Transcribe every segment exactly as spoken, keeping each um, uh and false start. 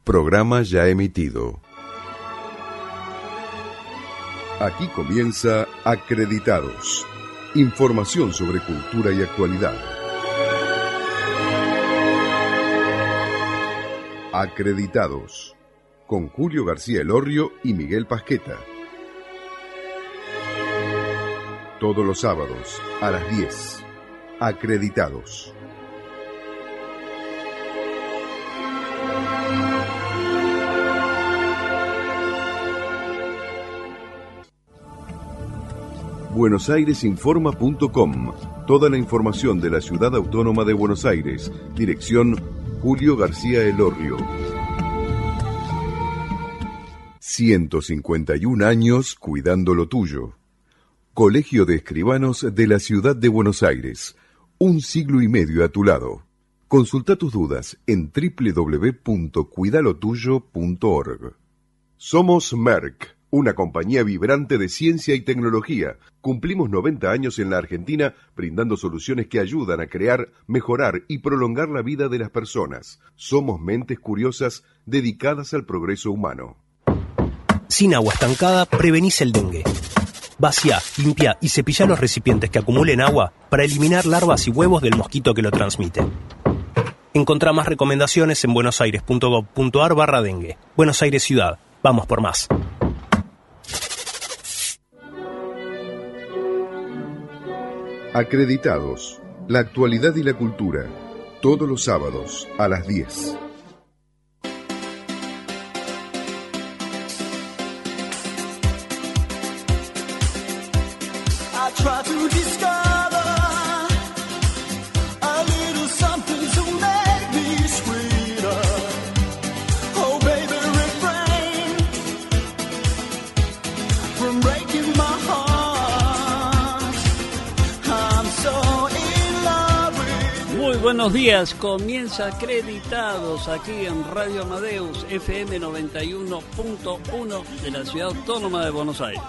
Programa ya emitido. Aquí comienza Acreditados. Información sobre cultura y actualidad. Acreditados. Con Julio García Elorrio y Miguel Pasqueta. Todos los sábados a las diez. Acreditados. buenos aires informa punto com. Toda la información de la Ciudad Autónoma de Buenos Aires. Dirección Julio García Elorrio. ciento cincuenta y un años cuidando lo tuyo. Colegio de Escribanos de la Ciudad de Buenos Aires. Un siglo y medio a tu lado. Consulta tus dudas en doble u doble u doble u punto cuida lo tuyo punto org. Somos Merck, una compañía vibrante de ciencia y tecnología. Cumplimos noventa años en la Argentina brindando soluciones que ayudan a crear, mejorar y prolongar la vida de las personas. Somos mentes curiosas dedicadas al progreso humano. Sin agua estancada, prevenís el dengue. Vacía, limpia y cepilla los recipientes que acumulen agua para eliminar larvas y huevos del mosquito que lo transmite. Encontrá más recomendaciones en buenosaires punto gov punto ar barra dengue. Buenos Aires Ciudad. Vamos por más. Acreditados. La actualidad y la cultura. Todos los sábados a las diez. Buenos días, comienza Acreditados aquí en Radio Amadeus F M noventa y uno punto uno de la Ciudad Autónoma de Buenos Aires.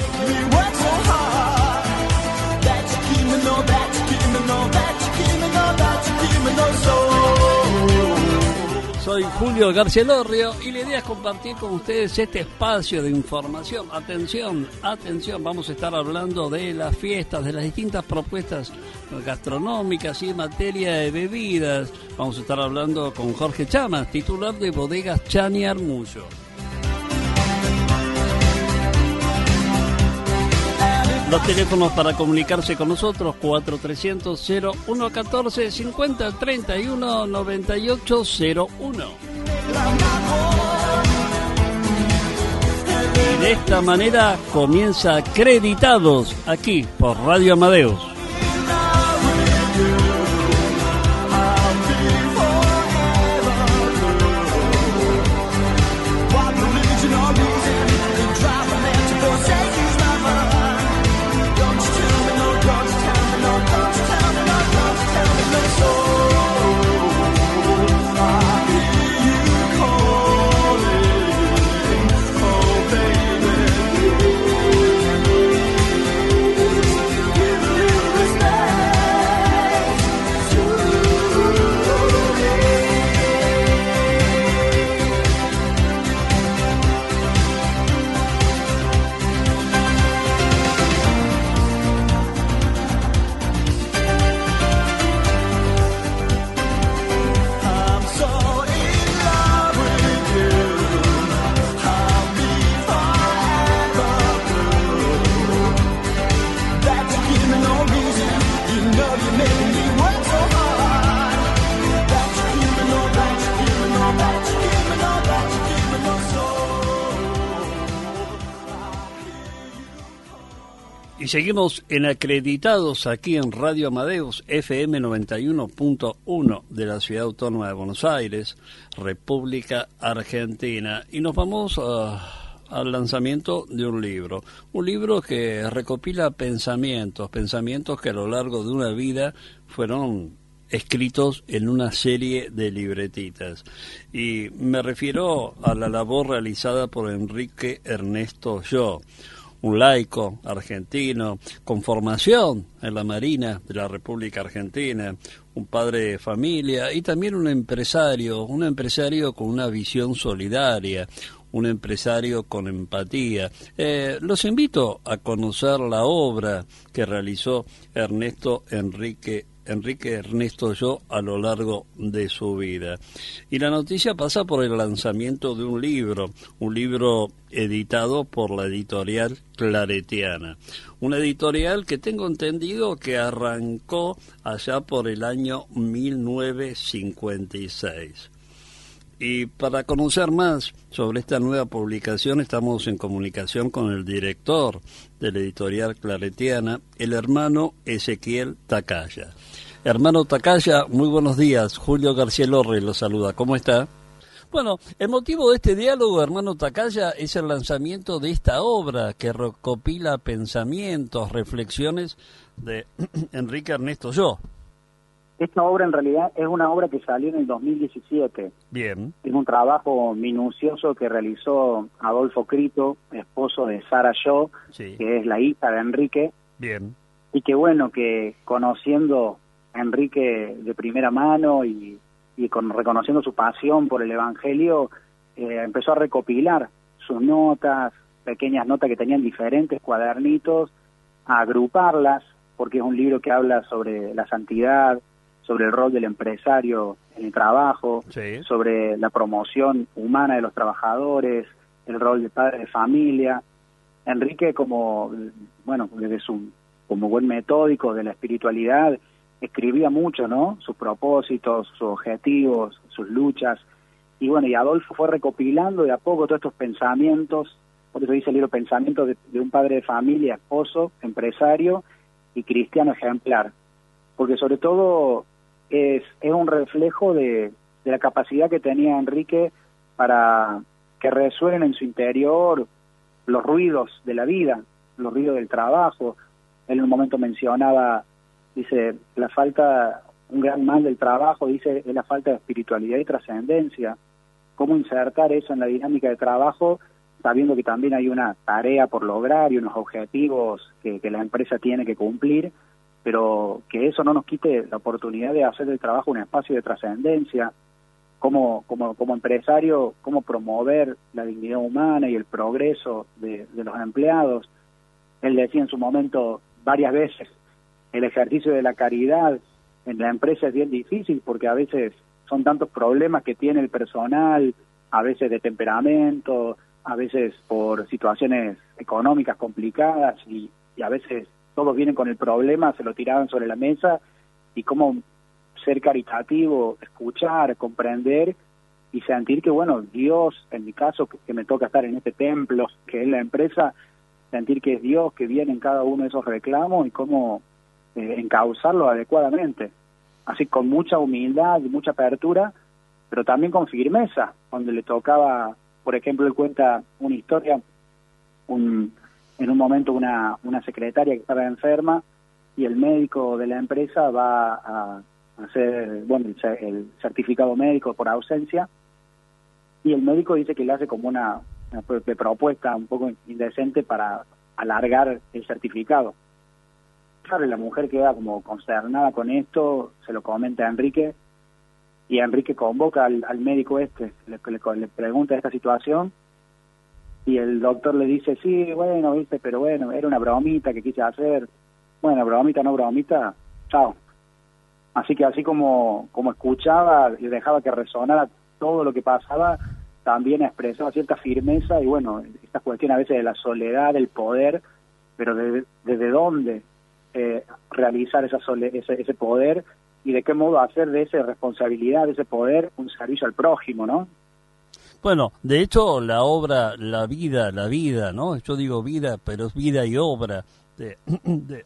Soy Julio García Elorrio y la idea es compartir con ustedes este espacio de información. Atención, atención, vamos a estar hablando de las fiestas, de las distintas propuestas gastronómicas y en materia de bebidas. Vamos a estar hablando con Jorge Chamas, titular de Bodegas Chani Armullo. Los teléfonos para comunicarse con nosotros, cuatro trescientos cero uno catorce cincuenta treinta y uno noventa y ocho cero uno. Y de esta manera comienza Acreditados aquí por Radio Amadeus. Y seguimos en Acreditados aquí en Radio Amadeus F M noventa y uno punto uno de la Ciudad Autónoma de Buenos Aires, República Argentina. Y nos vamos a, al lanzamiento de un libro. Un libro que recopila pensamientos, pensamientos que a lo largo de una vida fueron escritos en una serie de libretitas. Y me refiero a la labor realizada por Enrique Ernesto Yo, un laico argentino con formación en la Marina de la República Argentina, un padre de familia y también un empresario, un empresario con una visión solidaria, un empresario con empatía. Eh, los invito a conocer la obra que realizó Ernesto Enrique Enrique Ernesto Yo a lo largo de su vida. Y la noticia pasa por el lanzamiento de un libro, un libro editado por la editorial Claretiana. Una editorial que tengo entendido que arrancó allá por el año mil novecientos cincuenta y seis. Y para conocer más sobre esta nueva publicación estamos en comunicación con el director de la editorial Claretiana, el hermano Ezequiel Tacaya. Hermano Tacaya, muy buenos días. Julio García Lorre lo saluda. ¿Cómo está? Bueno, el motivo de este diálogo, hermano Tacaya, es el lanzamiento de esta obra que recopila pensamientos, reflexiones de Enrique Ernesto Yo. Esta obra en realidad es una obra que salió en el dos mil diecisiete. Bien. Es un trabajo minucioso que realizó Adolfo Crito, esposo de Sara Yo, sí, que es la hija de Enrique. Bien. Y que bueno, que conociendo a Enrique de primera mano y, y con, reconociendo su pasión por el Evangelio, eh, empezó a recopilar sus notas, pequeñas notas que tenían diferentes cuadernitos, a agruparlas, porque es un libro que habla sobre la santidad, sobre el rol del empresario en el trabajo, sí, sobre la promoción humana de los trabajadores, el rol de padre de familia. Enrique, como bueno, desde su como buen metódico de la espiritualidad, escribía mucho, ¿no? Sus propósitos, sus objetivos, sus luchas. Y bueno, y Adolfo fue recopilando de a poco todos estos pensamientos, por eso dice el libro Pensamientos de, de un padre de familia, esposo, empresario y cristiano ejemplar. Porque sobre todo es, es un reflejo de, de la capacidad que tenía Enrique para que resuenen en su interior los ruidos de la vida, los ruidos del trabajo. Él en un momento mencionaba, dice, la falta, un gran mal del trabajo, dice, es la falta de espiritualidad y trascendencia. ¿Cómo insertar eso en la dinámica de trabajo, sabiendo que también hay una tarea por lograr y unos objetivos que, que la empresa tiene que cumplir, pero que eso no nos quite la oportunidad de hacer del trabajo un espacio de trascendencia? Como, como, como empresario, cómo promover la dignidad humana y el progreso de, de los empleados. Él decía en su momento varias veces, el ejercicio de la caridad en la empresa es bien difícil porque a veces son tantos problemas que tiene el personal, a veces de temperamento, a veces por situaciones económicas complicadas y, y a veces todos vienen con el problema, se lo tiraban sobre la mesa, y cómo ser caritativo, escuchar, comprender y sentir que, bueno, Dios, en mi caso, que, que me toca estar en este templo, que es la empresa, sentir que es Dios que viene en cada uno de esos reclamos y cómo eh, encauzarlo adecuadamente. Así con mucha humildad y mucha apertura, pero también con firmeza, donde le tocaba, por ejemplo, él cuenta una historia, un, en un momento una, una secretaria que estaba enferma y el médico de la empresa va a hacer, bueno, el, el certificado médico por ausencia, y el médico dice que le hace como una, una propuesta un poco indecente para alargar el certificado. Claro, la mujer queda como consternada con esto, se lo comenta a Enrique, y Enrique convoca al, al médico este, le, le, le pregunta esta situación, y el doctor le dice, sí, bueno, viste, pero bueno, era una bromita que quise hacer. Bueno, bromita, no bromita, chao. Así que así como, como escuchaba y dejaba que resonara todo lo que pasaba, también expresaba cierta firmeza y bueno, esta cuestión a veces de la soledad, del poder, pero de, desde dónde eh, realizar esa sole, ese, ese poder y de qué modo hacer de esa responsabilidad, de ese poder, un servicio al prójimo, ¿no? Bueno, de hecho la obra, la vida, la vida, ¿no? Yo digo vida, pero es vida y obra de, de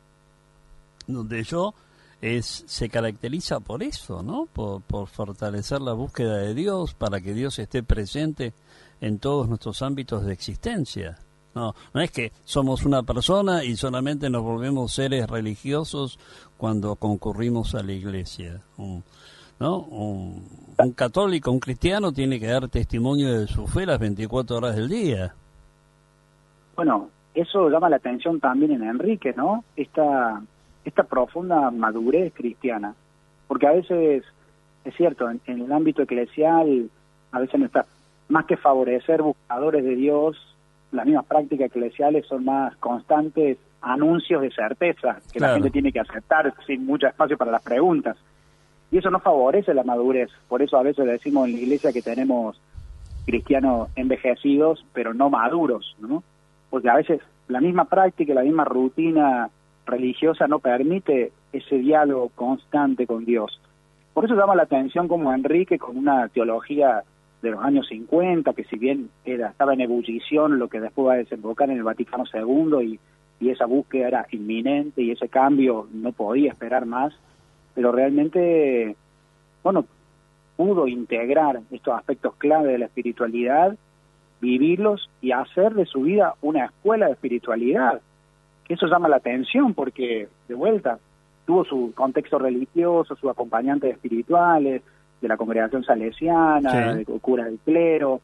donde yo es se caracteriza por eso, ¿no? Por, por fortalecer la búsqueda de Dios, para que Dios esté presente en todos nuestros ámbitos de existencia. No, no es que somos una persona y solamente nos volvemos seres religiosos cuando concurrimos a la iglesia. Un, ¿no? Un, un católico, un cristiano tiene que dar testimonio de su fe las veinticuatro horas del día. Bueno, eso llama la atención también en Enrique, ¿no? Esta, esta profunda madurez cristiana. Porque a veces, es cierto, en, en el ámbito eclesial, a veces no está, más que favorecer buscadores de Dios, las mismas prácticas eclesiales son más constantes anuncios de certeza que claro. la gente tiene que aceptar sin mucho espacio para las preguntas. Y eso no favorece la madurez. Por eso a veces le decimos en la iglesia que tenemos cristianos envejecidos, pero no maduros, ¿no? Porque a veces la misma práctica, la misma rutina religiosa no permite ese diálogo constante con Dios. Por eso llama la atención como Enrique, con una teología de los años cincuenta, que si bien era, estaba en ebullición, lo que después va a desembocar en el Vaticano segundo, y, y esa búsqueda era inminente, y ese cambio no podía esperar más, pero realmente, bueno, pudo integrar estos aspectos clave de la espiritualidad, vivirlos y hacer de su vida una escuela de espiritualidad. Que eso llama la atención porque, de vuelta, tuvo su contexto religioso, sus acompañantes espirituales, de la congregación salesiana, sí. de curas del clero,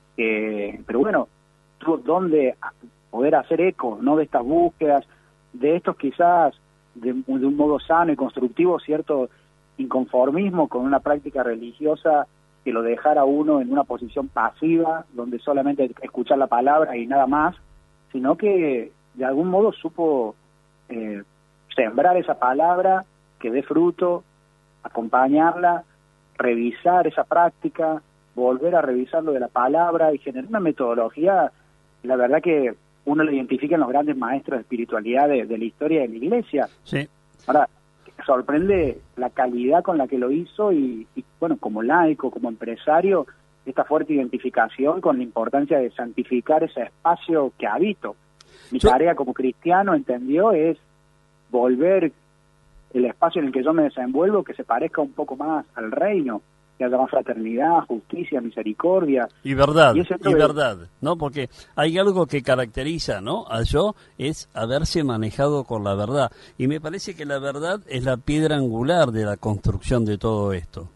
eh, pero bueno, tuvo donde poder hacer eco, ¿no?, de estas búsquedas, de estos quizás, de, de un modo sano y constructivo, cierto inconformismo con una práctica religiosa que lo dejara a uno en una posición pasiva, donde solamente escuchar la palabra y nada más, sino que de algún modo supo eh, sembrar esa palabra que dé fruto, acompañarla, revisar esa práctica, volver a revisar lo de la palabra y generar una metodología, la verdad que uno lo identifica en los grandes maestros de espiritualidad de, de la historia de la Iglesia. Sí. Ahora, sorprende la calidad con la que lo hizo y, y, bueno, como laico, como empresario, esta fuerte identificación con la importancia de santificar ese espacio que habito. Mi sí. tarea como cristiano, entendió, es volver el espacio en el que yo me desenvuelvo que se parezca un poco más al reino, que haya más fraternidad, justicia, misericordia. Y verdad, y, y de... verdad, ¿no? Porque hay algo que caracteriza, ¿no?, a yo, es haberse manejado con la verdad. Y me parece que la verdad es la piedra angular de la construcción de todo esto.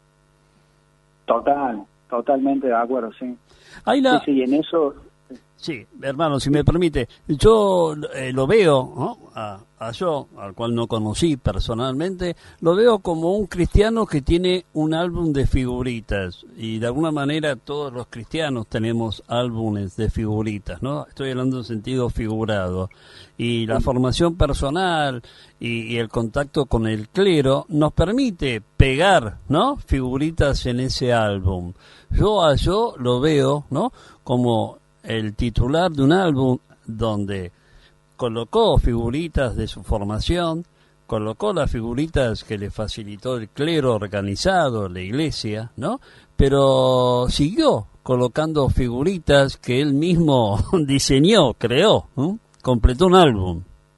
Total, totalmente de acuerdo, sí. Hay la... Sí, sí, en eso... Sí, hermano, si me permite, yo eh, lo veo, ¿no?, a, a yo, al cual no conocí personalmente, lo veo como un cristiano que tiene un álbum de figuritas, y de alguna manera todos los cristianos tenemos álbumes de figuritas, ¿no? Estoy hablando en sentido figurado, y la formación personal y, y el contacto con el clero nos permite pegar, ¿no?, figuritas en ese álbum. Yo a yo lo veo, ¿no?, como el titular de un álbum donde colocó figuritas de su formación, colocó las figuritas que le facilitó el clero organizado, la iglesia, ¿no? Pero siguió colocando figuritas que él mismo diseñó, creó, ¿no? Completó un álbum.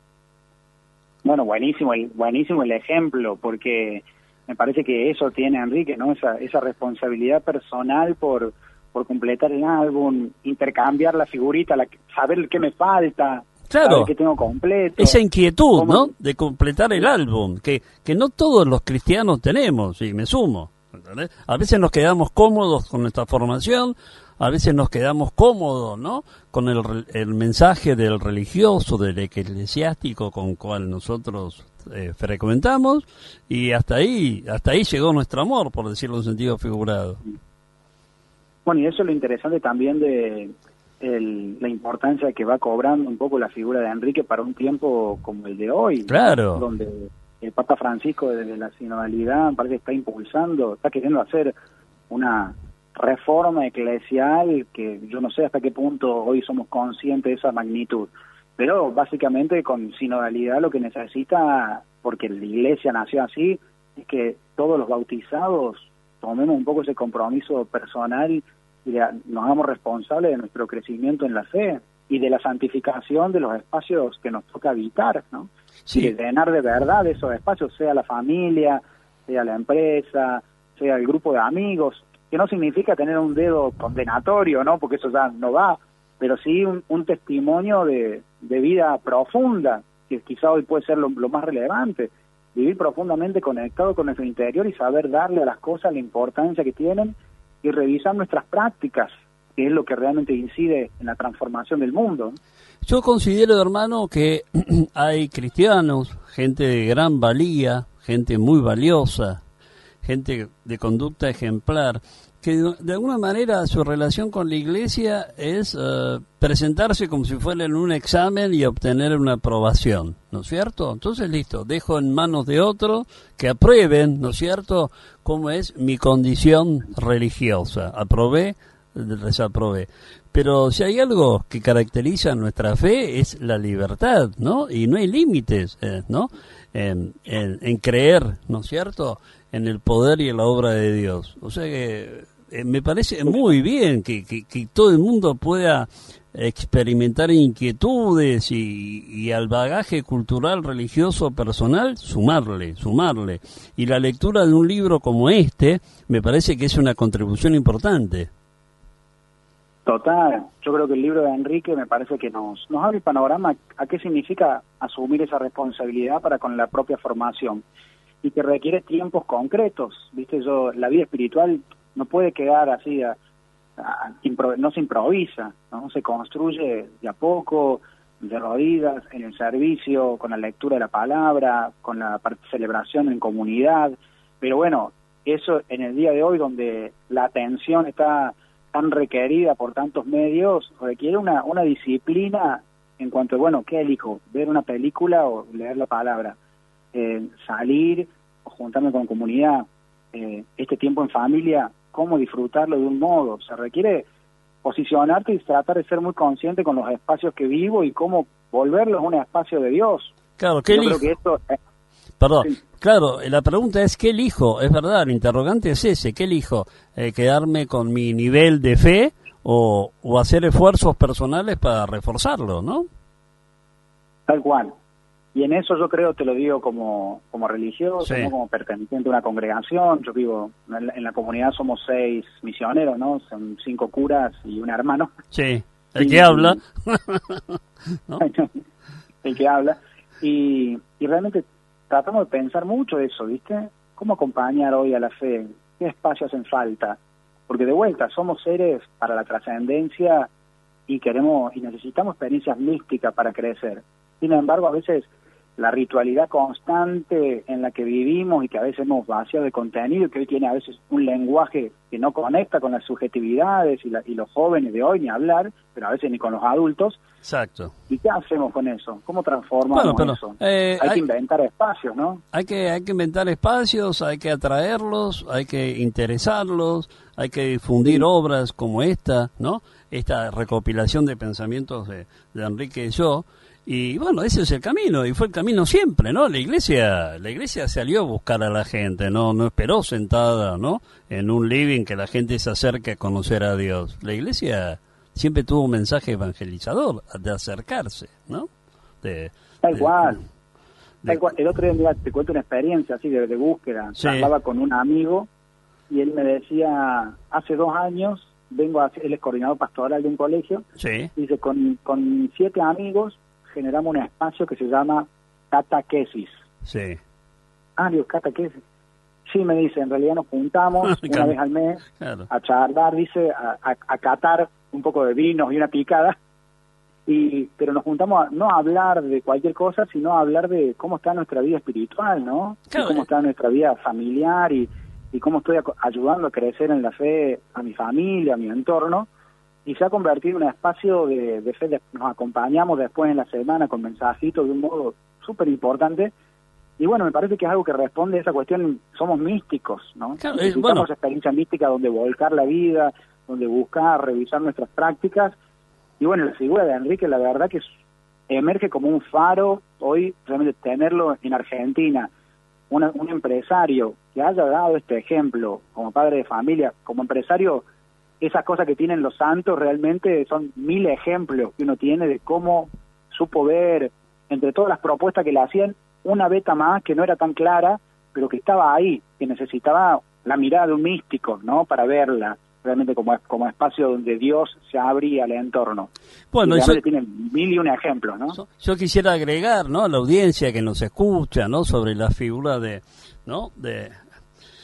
Bueno, buenísimo el, buenísimo el ejemplo, porque me parece que eso tiene Enrique, ¿no? Esa, esa responsabilidad personal por por completar el álbum, intercambiar la figurita, la, saber qué me falta, claro, saber qué tengo completo. Esa inquietud, ¿Cómo? ¿no?, de completar el álbum, que, que no todos los cristianos tenemos, y me sumo, ¿entendés? A veces nos quedamos cómodos con nuestra formación, a veces nos quedamos cómodos, ¿no?, con el, el mensaje del religioso, del eclesiástico con cual nosotros eh, frecuentamos, y hasta ahí, hasta ahí llegó nuestro amor, por decirlo en sentido figurado. Bueno, y eso es lo interesante también de el, la importancia que va cobrando un poco la figura de Enrique para un tiempo como el de hoy. Claro. Donde el Papa Francisco, desde la sinodalidad, parece que está impulsando, está queriendo hacer una reforma eclesial que yo no sé hasta qué punto hoy somos conscientes de esa magnitud. Pero básicamente con sinodalidad lo que necesita, porque la iglesia nació así, es que todos los bautizados tomemos un poco ese compromiso personal y de, nos hagamos responsables de nuestro crecimiento en la fe y de la santificación de los espacios que nos toca habitar, ¿no? Sí. Y de llenar de verdad esos espacios, sea la familia, sea la empresa, sea el grupo de amigos, que no significa tener un dedo condenatorio, ¿no?, porque eso ya no va, pero sí un, un testimonio de, de vida profunda, que quizá hoy puede ser lo, lo más relevante, vivir profundamente conectado con nuestro interior y saber darle a las cosas la importancia que tienen y revisar nuestras prácticas que es lo que realmente incide en la transformación del mundo. Yo considero, hermano, que hay cristianos, gente de gran valía, gente muy valiosa, gente de conducta ejemplar, que de alguna manera su relación con la iglesia es uh, presentarse como si fuera en un examen y obtener una aprobación, ¿no es cierto? Entonces, listo, dejo en manos de otros que aprueben, ¿no es cierto?, cómo es mi condición religiosa. Aprobé, desaprobé. Pero si hay algo que caracteriza nuestra fe es la libertad, ¿no? Y no hay límites, eh, ¿no? En, en, en creer, ¿no es cierto?, en el poder y en la obra de Dios. O sea que eh, me parece muy bien que, que, que todo el mundo pueda experimentar inquietudes y, y al bagaje cultural, religioso, personal, sumarle, sumarle. Y la lectura de un libro como este me parece que es una contribución importante. Total, yo creo que el libro de Enrique me parece que nos, nos abre el panorama a qué significa asumir esa responsabilidad para con la propia formación y que requiere tiempos concretos, viste, yo la vida espiritual no puede quedar así, a, a, impro, no se improvisa, no se construye de a poco, de rodillas, en el servicio, con la lectura de la palabra, con la celebración en comunidad, pero bueno, eso en el día de hoy donde la atención está tan requerida por tantos medios, requiere una, una disciplina en cuanto a, bueno, ¿qué elijo? ¿Ver una película o leer la palabra? Eh, salir o juntarme con comunidad, eh, este tiempo en familia, ¿cómo disfrutarlo de un modo? Se requiere posicionarte y tratar de ser muy consciente con los espacios que vivo y cómo volverlos un espacio de Dios. Claro, ¿qué elijo? Creo que esto, eh, Perdón, sí. Claro, la pregunta es ¿qué elijo? Es verdad, el interrogante es ese, ¿qué elijo? Eh, ¿Quedarme con mi nivel de fe o, o hacer esfuerzos personales para reforzarlo, no? Tal cual. Y en eso yo creo, te lo digo como, como religioso, Sí. ¿no? Como perteneciente a una congregación. Yo vivo, en la, en la comunidad somos seis misioneros, ¿no? Son cinco curas y un hermano. Sí, el Y- que habla. ¿No? El que habla. Y, y realmente tratamos de pensar mucho eso, ¿viste? ¿Cómo acompañar hoy a la fe? ¿Qué espacios hacen falta? Porque de vuelta, somos seres para la trascendencia y queremos y necesitamos experiencias místicas para crecer. Sin embargo, a veces la ritualidad constante en la que vivimos y que a veces hemos vaciado de contenido y que hoy tiene a veces un lenguaje que no conecta con las subjetividades y, la, y los jóvenes de hoy ni hablar, pero a veces ni con los adultos. Exacto. ¿Y qué hacemos con eso? ¿Cómo transformamos Bueno, pero, eso? eh, hay, hay- que inventar espacios, ¿no? Hay que, hay que inventar espacios, hay que atraerlos, hay que interesarlos, hay que difundir obras como esta, ¿no? Esta recopilación de pensamientos de, de Enrique y yo. Y bueno, ese es el camino, y fue el camino siempre, ¿no? La iglesia, la iglesia salió a buscar a la gente, no, no esperó sentada, ¿no? En un living que la gente se acerque a conocer a Dios. La iglesia siempre tuvo un mensaje evangelizador de acercarse, ¿no? De, Tal de- cual. de- Tal cual. El otro día, mira, te cuento una experiencia así de, de búsqueda. Sí. Hablaba con un amigo y él me decía, hace dos años, vengo a, él es coordinador pastoral de un colegio, Sí, dice, con, con siete amigos generamos un espacio que se llama catequesis. sí. Ah, digo, catequesis. Sí, me dice, en realidad nos juntamos una Claro. vez al mes Claro. a charlar, dice, a, a, a catar un poco de vinos y una picada, y pero nos juntamos a, no a hablar de cualquier cosa, sino a hablar de cómo está nuestra vida espiritual, ¿no? Claro. Y cómo está nuestra vida familiar y, y cómo estoy ac- ayudando a crecer en la fe a mi familia, a mi entorno, y se ha convertido en un espacio de, de fe, de- nos acompañamos después en la semana con mensajitos de un modo súper importante. Y bueno, me parece que es algo que responde a esa cuestión, somos místicos, ¿no? Claro, es- Necesitamos bueno. esa experiencia mística donde volcar la vida, donde buscar, revisar nuestras prácticas. Y bueno, la figura de Enrique, la verdad que es- emerge como un faro, hoy realmente tenerlo en Argentina, una- un empresario que haya dado este ejemplo como padre de familia, como empresario, esas cosas que tienen los santos realmente son mil ejemplos que uno tiene de cómo supo ver, entre todas las propuestas que le hacían, una beta más que no era tan clara, pero que estaba ahí, que necesitaba la mirada de un místico, ¿no? Para verla realmente como, como espacio donde Dios se abría al entorno. Bueno, y eso, realmente tiene mil y un ejemplos, ¿no? yo, yo quisiera agregar, ¿no? A la audiencia que nos escucha, ¿no? Sobre la figura de, ¿no? De,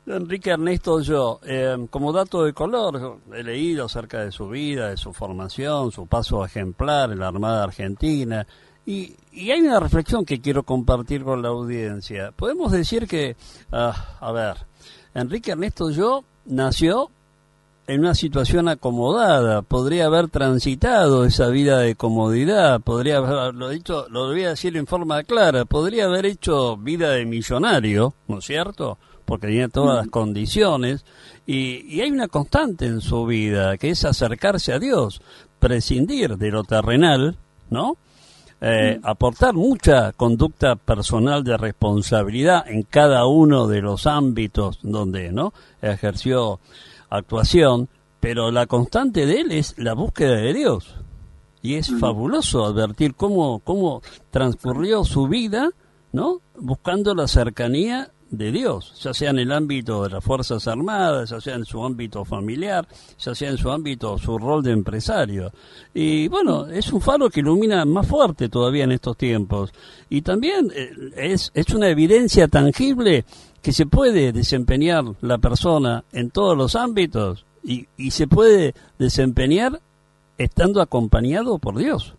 Enrique Ernesto Olló, eh, como dato de color, he leído acerca de su vida, de su formación, su paso ejemplar en la Armada Argentina, y, y hay una reflexión que quiero compartir con la audiencia. Podemos decir que, uh, a ver, Enrique Ernesto Olló nació en una situación acomodada, podría haber transitado esa vida de comodidad, podría haber, lo dicho, lo voy a decir en forma clara, podría haber hecho vida de millonario, ¿no es cierto?, porque tenía todas las condiciones, y, y hay una constante en su vida, que es acercarse a Dios, prescindir de lo terrenal, ¿no?, eh, aportar mucha conducta personal de responsabilidad en cada uno de los ámbitos donde, ¿no?, ejerció actuación, pero la constante de él es la búsqueda de Dios, y es fabuloso advertir cómo, cómo transcurrió su vida, ¿no?, buscando la cercanía de Dios, ya sea en el ámbito de las Fuerzas Armadas, ya sea en su ámbito familiar, ya sea en su ámbito, su rol de empresario. Y bueno, es un faro que ilumina más fuerte todavía en estos tiempos. Y también es, es una evidencia tangible que se puede desempeñar la persona en todos los ámbitos y, y se puede desempeñar estando acompañado por Dios.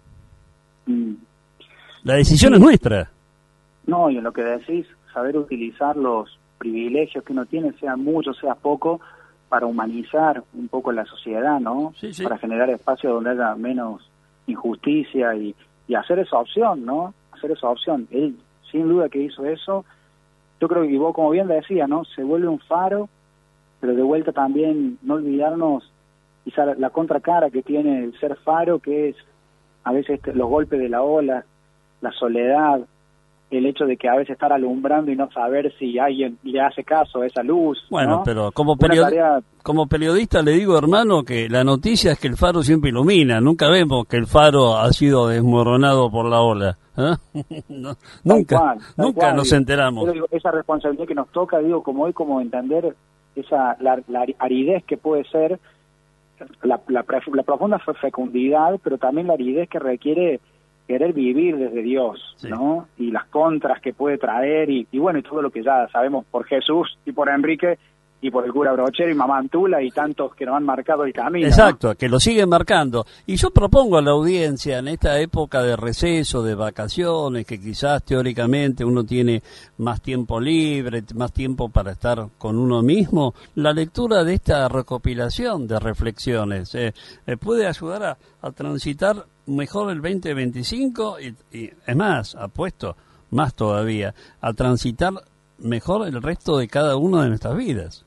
Mm. La decisión sí. es nuestra. No, y en lo que decís, saber utilizar los privilegios que uno tiene, sea mucho, sea poco, para humanizar un poco la sociedad, ¿no? Sí, sí. Para generar espacios donde haya menos injusticia y, y hacer esa opción, ¿no? Hacer esa opción. Él, sin duda que hizo eso. Yo creo que vos, como bien decía, ¿no?, se vuelve un faro, pero de vuelta también no olvidarnos quizá la, la contracara que tiene el ser faro, que es a veces los golpes de la ola, la soledad, el hecho de que a veces estar alumbrando y no saber si alguien le hace caso a esa luz. Bueno, ¿no? pero como, period tarea... como periodista le digo, hermano, que la noticia es que el faro siempre ilumina. Nunca vemos que el faro ha sido desmoronado por la ola. ¿Eh? no, nunca, cual, nunca cual, nos digo, enteramos. Digo, esa responsabilidad que nos toca, digo, como hoy, como entender esa la, la aridez que puede ser, la, la, la profunda fecundidad, pero también la aridez que requiere querer vivir desde Dios, sí. ¿no? Y las contras que puede traer, y, y bueno, y todo lo que ya sabemos por Jesús y por Enrique y por el cura Brochero y Mamá Antula y tantos que nos han marcado el camino. Exacto, ¿no? Que lo siguen marcando. Y yo propongo a la audiencia, en esta época de receso, de vacaciones, que quizás teóricamente uno tiene más tiempo libre, más tiempo para estar con uno mismo, la lectura de esta recopilación de reflexiones eh, eh, puede ayudar a, a transitar mejor el veinte veinticinco y, y es más, apuesto más todavía, a transitar mejor el resto de cada una de nuestras vidas.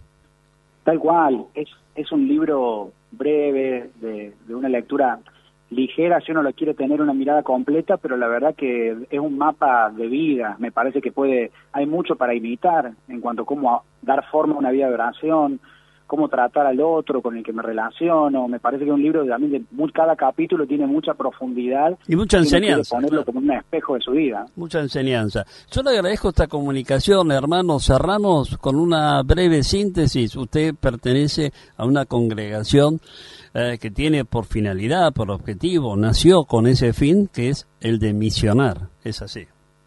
Tal cual, es, es un libro breve, de, de una lectura ligera, si uno lo quiere tener una mirada completa, pero la verdad que es un mapa de vida. Me parece que puede, hay mucho para imitar en cuanto a cómo dar forma a una vida de oración, cómo tratar al otro con el que me relaciono. Me parece que es un libro de, también de muy, cada capítulo tiene mucha profundidad y mucha enseñanza, ponerlo claro, como un espejo de su vida. Mucha enseñanza. Yo le agradezco esta comunicación, hermano. Cerramos con una breve síntesis. Usted pertenece a una congregación eh, que tiene por finalidad, por objetivo, nació con ese fin, que es el de misionar. Es así.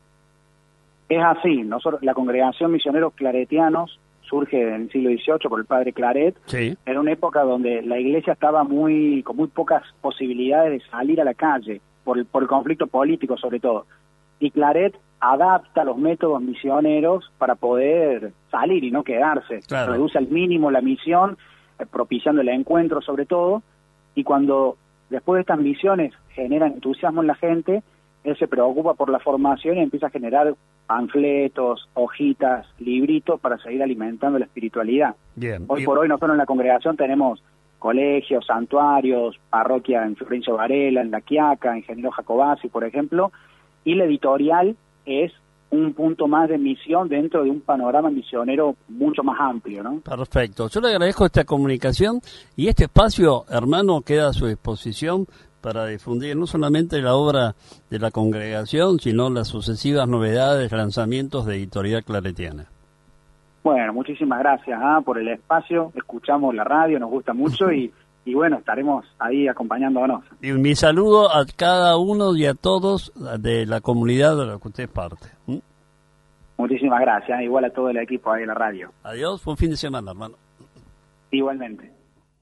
Es así. Nosotros, la congregación Misioneros Claretianos, surge en el siglo dieciocho por el padre Claret, sí. Era una época donde la iglesia estaba muy con muy pocas posibilidades de salir a la calle, por el, por el conflicto político sobre todo. Y Claret adapta los métodos misioneros para poder salir y no quedarse. Claro. Reduce al mínimo la misión, eh, propiciando el encuentro sobre todo, y cuando después de estas misiones generan entusiasmo en la gente, él se preocupa por la formación y empieza a generar panfletos, hojitas, libritos para seguir alimentando la espiritualidad. Bien. Hoy por hoy nosotros en la congregación tenemos colegios, santuarios, parroquia en Florencio Varela, en La Quiaca, Ingeniero Jacobasi, por ejemplo, y la editorial es un punto más de misión dentro de un panorama misionero mucho más amplio, ¿no? Perfecto. Yo le agradezco esta comunicación y este espacio, hermano, queda a su disposición para difundir no solamente la obra de la congregación, sino las sucesivas novedades, lanzamientos de Editorial Claretiana. Bueno, muchísimas gracias ¿ah? por el espacio, escuchamos la radio, nos gusta mucho y, y bueno, estaremos ahí acompañándonos. Y mi saludo a cada uno y a todos de la comunidad de la que usted es parte. ¿Mm? Muchísimas gracias, igual a todo el equipo ahí en la radio. Adiós, buen fin de semana, hermano. Igualmente.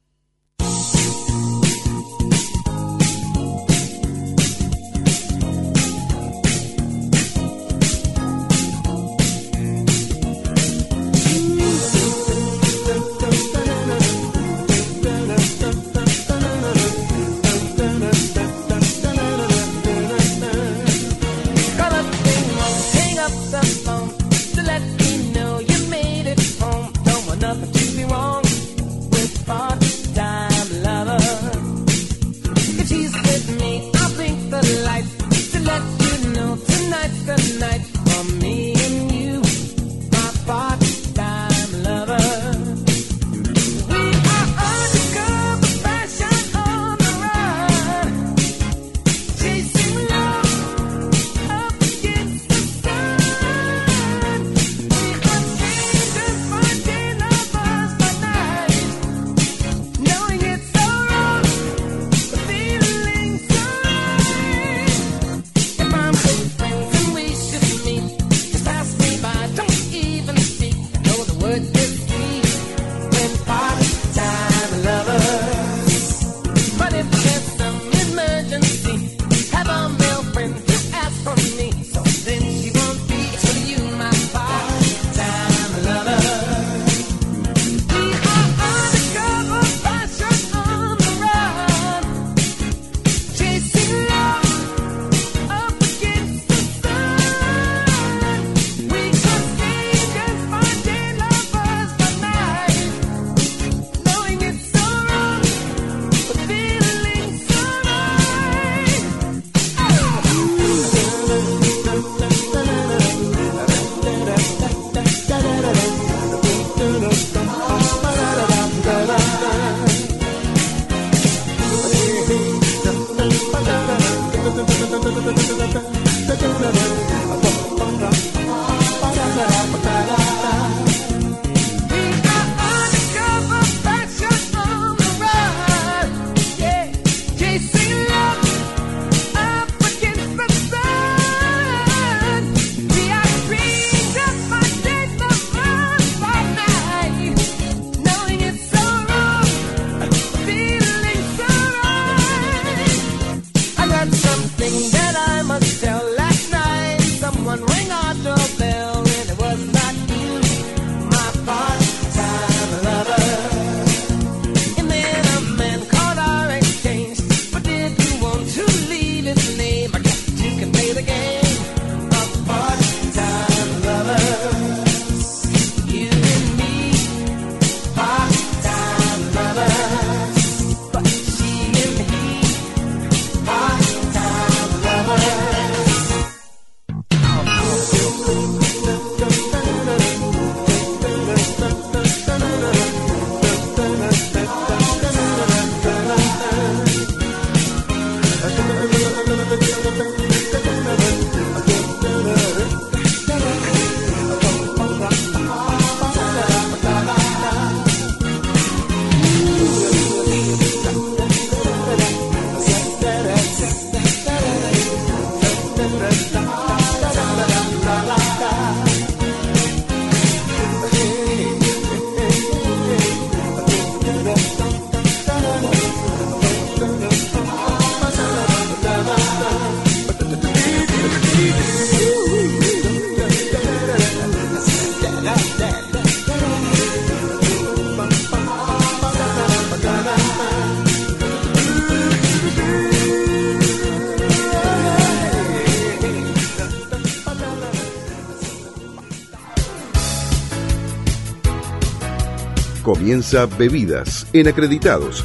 Comienza Bebidas en Acreditados.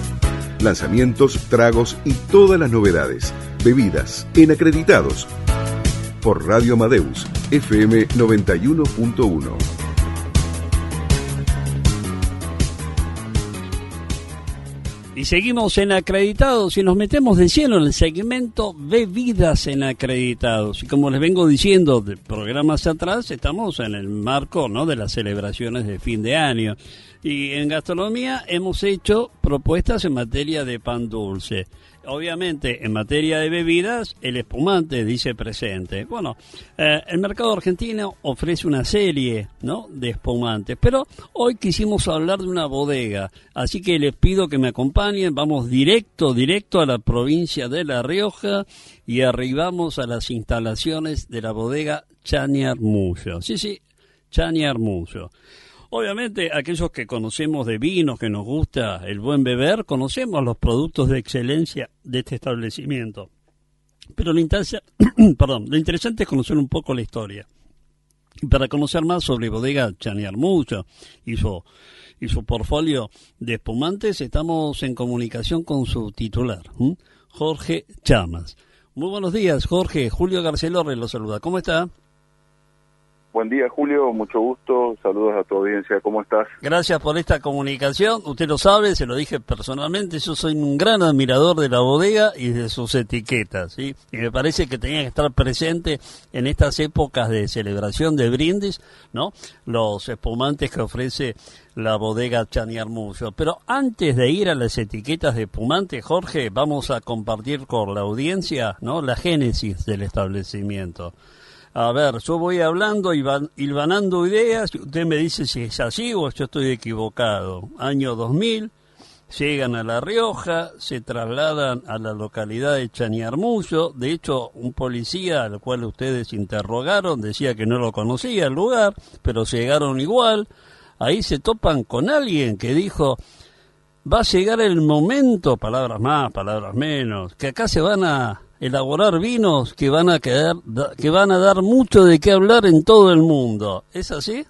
Lanzamientos, tragos y todas las novedades. Bebidas en Acreditados. Por Radio Amadeus, F M noventa y uno punto uno. Y seguimos en Acreditados y nos metemos de lleno en el segmento Bebidas en Acreditados. Y como les vengo diciendo de programas atrás, estamos en el marco, ¿no?, de las celebraciones de fin de año. Y en gastronomía hemos hecho propuestas en materia de pan dulce. Obviamente, en materia de bebidas, el espumante dice presente. Bueno, eh, el mercado argentino ofrece una serie, ¿no?, de espumantes, pero hoy quisimos hablar de una bodega, así que les pido que me acompañen. Vamos directo, directo a la provincia de La Rioja y arribamos a las instalaciones de la bodega Chañarmullo. Sí, sí, Chañarmullo. Obviamente, aquellos que conocemos de vinos, que nos gusta el buen beber, conocemos los productos de excelencia de este establecimiento. Pero lo, interesa, perdón, lo interesante es conocer un poco la historia. Y para conocer más sobre Bodega Chañarmullo y su, y su portfolio de espumantes, estamos en comunicación con su titular, ¿m? Jorge Chamas. Muy buenos días, Jorge. Julio Garcelorre lo saluda. ¿Cómo está? Buen día, Julio, mucho gusto, saludos a tu audiencia, ¿cómo estás? Gracias por esta comunicación, usted lo sabe, se lo dije personalmente, yo soy un gran admirador de la bodega y de sus etiquetas, ¿sí? Y me parece que tenía que estar presente en estas épocas de celebración, de brindis, ¿no?, los espumantes que ofrece la bodega Chañarmullo. Pero antes de ir a las etiquetas de espumante, Jorge, vamos a compartir con la audiencia, ¿no?, la génesis del establecimiento. A ver, yo voy hablando y hilvanando ideas, usted me dice si es así o yo estoy equivocado. Año dos mil, llegan a La Rioja, se trasladan a la localidad de Chañarmullo. De hecho, un policía al cual ustedes interrogaron decía que no lo conocía el lugar, pero llegaron igual. Ahí se topan con alguien que dijo, va a llegar el momento, palabras más, palabras menos, que acá se van a elaborar vinos que van a quedar, que van a dar mucho de qué hablar en todo el mundo. ¿Es así?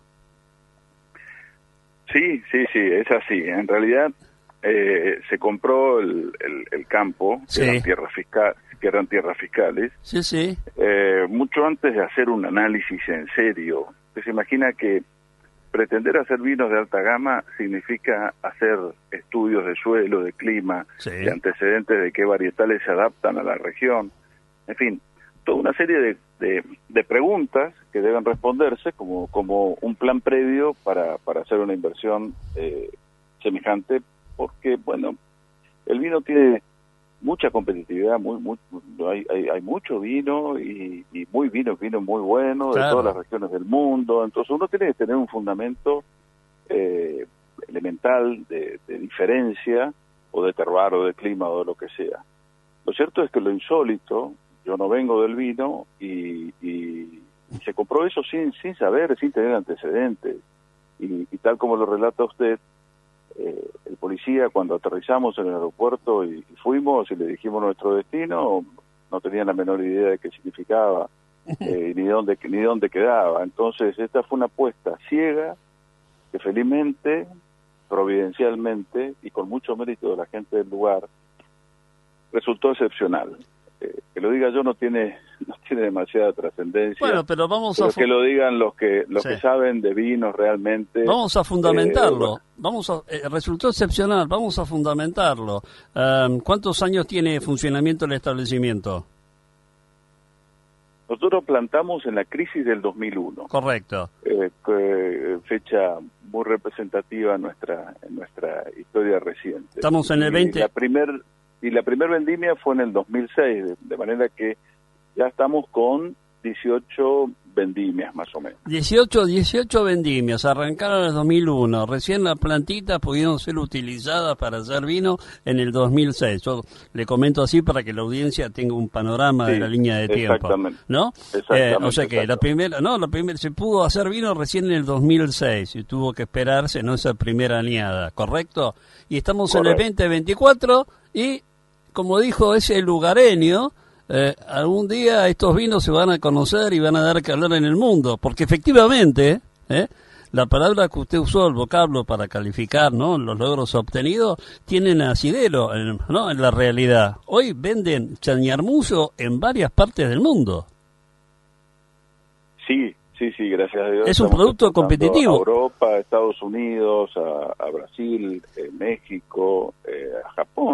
Sí, sí, sí, es así. En realidad eh, se compró el, el, el campo, sí, que eran tierras fiscales, que eran tierras fiscales. Sí, sí. Eh, mucho antes de hacer un análisis en serio. Usted se imagina que pretender hacer vinos de alta gama significa hacer estudios de suelo, de clima, sí, de antecedentes de qué varietales se adaptan a la región, en fin, toda una serie de, de, de preguntas que deben responderse como, como un plan previo para, para hacer una inversión eh, semejante, porque, bueno, el vino tiene mucha competitividad, muy, muy hay, hay, hay mucho vino y, y muy vino, vino muy bueno, claro, de todas las regiones del mundo. Entonces uno tiene que tener un fundamento eh, elemental de, de diferencia o de terroir o de clima o de lo que sea. Lo cierto es que lo insólito, yo no vengo del vino y, y, y se compró eso sin, sin saber, sin tener antecedentes. Y, y tal como lo relata usted, Eh, el policía, cuando aterrizamos en el aeropuerto y, y fuimos y le dijimos nuestro destino, no tenían la menor idea de qué significaba eh, ni dónde ni dónde quedaba. Entonces esta fue una apuesta ciega que felizmente, providencialmente y con mucho mérito de la gente del lugar resultó excepcional. Eh, que lo diga yo no tiene no tiene demasiada trascendencia. Bueno, pero vamos pero a que lo digan los que los sí. que saben de vinos realmente. Vamos a fundamentarlo. Eh, vamos a eh, resultó excepcional. Vamos a fundamentarlo. Um, ¿Cuántos años tiene funcionamiento el establecimiento? Nosotros plantamos en la crisis del dos mil uno. Correcto. Eh, que, fecha muy representativa en nuestra en nuestra historia reciente. Estamos en el veinte. Y la primer y la primer vendimia fue en el dos mil seis, de, de manera que ya estamos con dieciocho vendimias más o menos. dieciocho, dieciocho vendimias, arrancaron en el dos mil uno, recién las plantitas pudieron ser utilizadas para hacer vino en el dos mil seis. Yo le comento así para que la audiencia tenga un panorama, sí, de la línea de tiempo. Exactamente. ¿No? Exactamente, eh, o sea que la primera, no, la primera se pudo hacer vino recién en el dos mil seis y tuvo que esperarse, no, esa primera añada, ¿correcto? Y estamos Correcto. En el veinte veinticuatro y, como dijo ese lugareño, Eh, algún día estos vinos se van a conocer y van a dar que hablar en el mundo, porque efectivamente eh, la palabra que usted usó, el vocablo para calificar, ¿no?, los logros obtenidos, tienen asidero, ¿no?, en la realidad. Hoy venden Chañarmullo en varias partes del mundo. Sí, sí, sí, gracias a Dios. Es un producto competitivo. A Europa, a Estados Unidos, a, a Brasil, eh, México, eh, a Japón.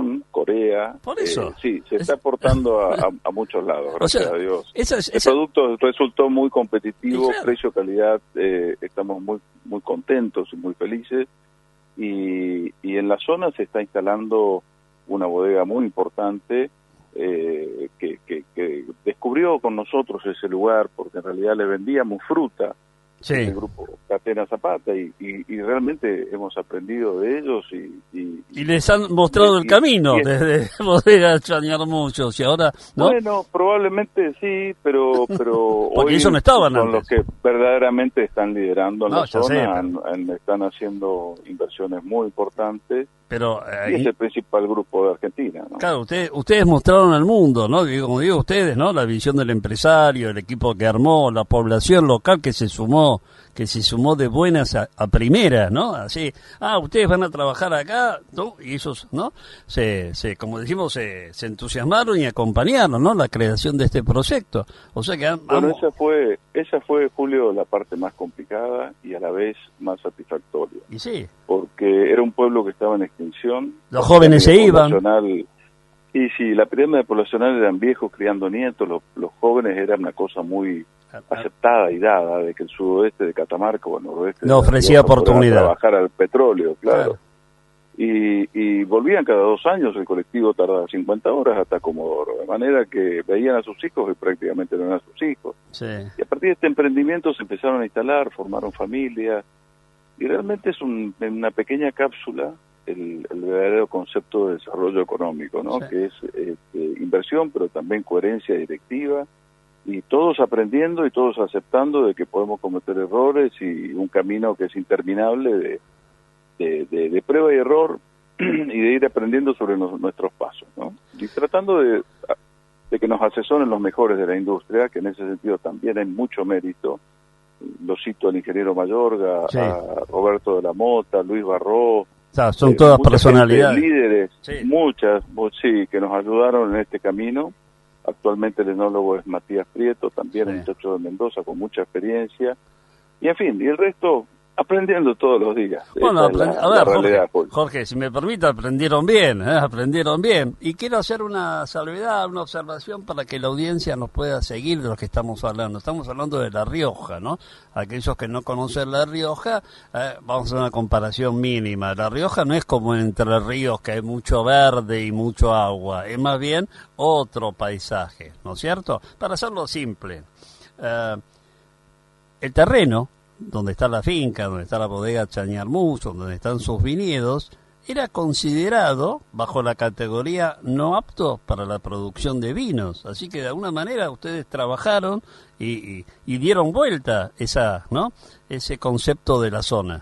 idea. Por eso. Eh, sí, se es... está aportando a, a, a muchos lados, gracias o sea, a Dios. Esa es, el esa... producto resultó muy competitivo, claro. precio-calidad, eh, estamos muy muy contentos y muy felices. Y, y en la zona se está instalando una bodega muy importante eh, que, que, que descubrió con nosotros ese lugar, porque en realidad le vendíamos fruta. Sí. El grupo Catena Zapata y, y, y realmente hemos aprendido de ellos y y, y les han mostrado y, el camino y, desde Bodega Chañarmuchos y ahora ¿no? Bueno, probablemente sí, pero pero porque hoy ellos no estaban son antes. Los que verdaderamente están liderando en no, la zona, sé, han, han, están haciendo inversiones muy importantes. Pero ahí, y es el principal grupo de Argentina, ¿no? Claro, ustedes, ustedes mostraron al mundo, ¿no? Y como digo ustedes, ¿no? La visión del empresario, el equipo que armó, la población local que se sumó, que se sumó de buenas a, a primeras, ¿no? Así, ah, ustedes van a trabajar acá, ¿no? Y esos, ¿no? Se, se como decimos, se, se entusiasmaron y acompañaron, ¿no? La creación de este proyecto. O sea que vamos... Bueno, esa fue, esa fue, Julio, la parte más complicada y a la vez más satisfactoria. Y sí. Porque era un pueblo que estaba en extinción. Los jóvenes se iban. Y sí, la pirámide poblacional eran viejos criando nietos, los, los jóvenes era una cosa muy aceptada y dada, de que el sudoeste de Catamarca o el noroeste no ofrecía oportunidad. Trabajar al petróleo, claro. claro. Y, y volvían cada dos años, el colectivo tardaba cincuenta horas hasta Comodoro, de manera que veían a sus hijos y prácticamente no eran sus hijos. Sí. Y a partir de este emprendimiento se empezaron a instalar, formaron familias, y realmente es un, una pequeña cápsula el, el verdadero concepto de desarrollo económico, ¿no? Sí. Que es este, inversión, pero también coherencia directiva, y todos aprendiendo y todos aceptando de que podemos cometer errores y un camino que es interminable de, de, de, de prueba y error y de ir aprendiendo sobre nos, nuestros pasos, ¿no? Y tratando de, de que nos asesoren los mejores de la industria, que en ese sentido también hay mucho mérito. Lo cito al ingeniero Mayorga, sí. a Roberto de la Mota, Luis Barró. O sea, son eh, todas personalidades. Líderes, sí. muchas, sí, que nos ayudaron en este camino. Actualmente el enólogo es Matías Prieto, también sí. un muchacho de Mendoza con mucha experiencia. Y en fin, y el resto aprendiendo todos los días. Bueno, aprend... la, a ver, Jorge, Jorge, si me permite, aprendieron bien, ¿eh? aprendieron bien. Y quiero hacer una salvedad, una observación para que la audiencia nos pueda seguir de lo que estamos hablando. Estamos hablando de La Rioja, ¿no? Aquellos que no conocen La Rioja, eh, vamos a hacer una comparación mínima. La Rioja no es como Entre Ríos, que hay mucho verde y mucho agua. Es más bien otro paisaje, ¿no es cierto? Para hacerlo simple. Eh, el terreno donde está la finca, donde está la bodega Chañarmuchos, donde están sus viñedos, era considerado bajo la categoría no apto para la producción de vinos. Así que de alguna manera ustedes trabajaron y, y, y dieron vuelta esa, ¿no? ese concepto de la zona.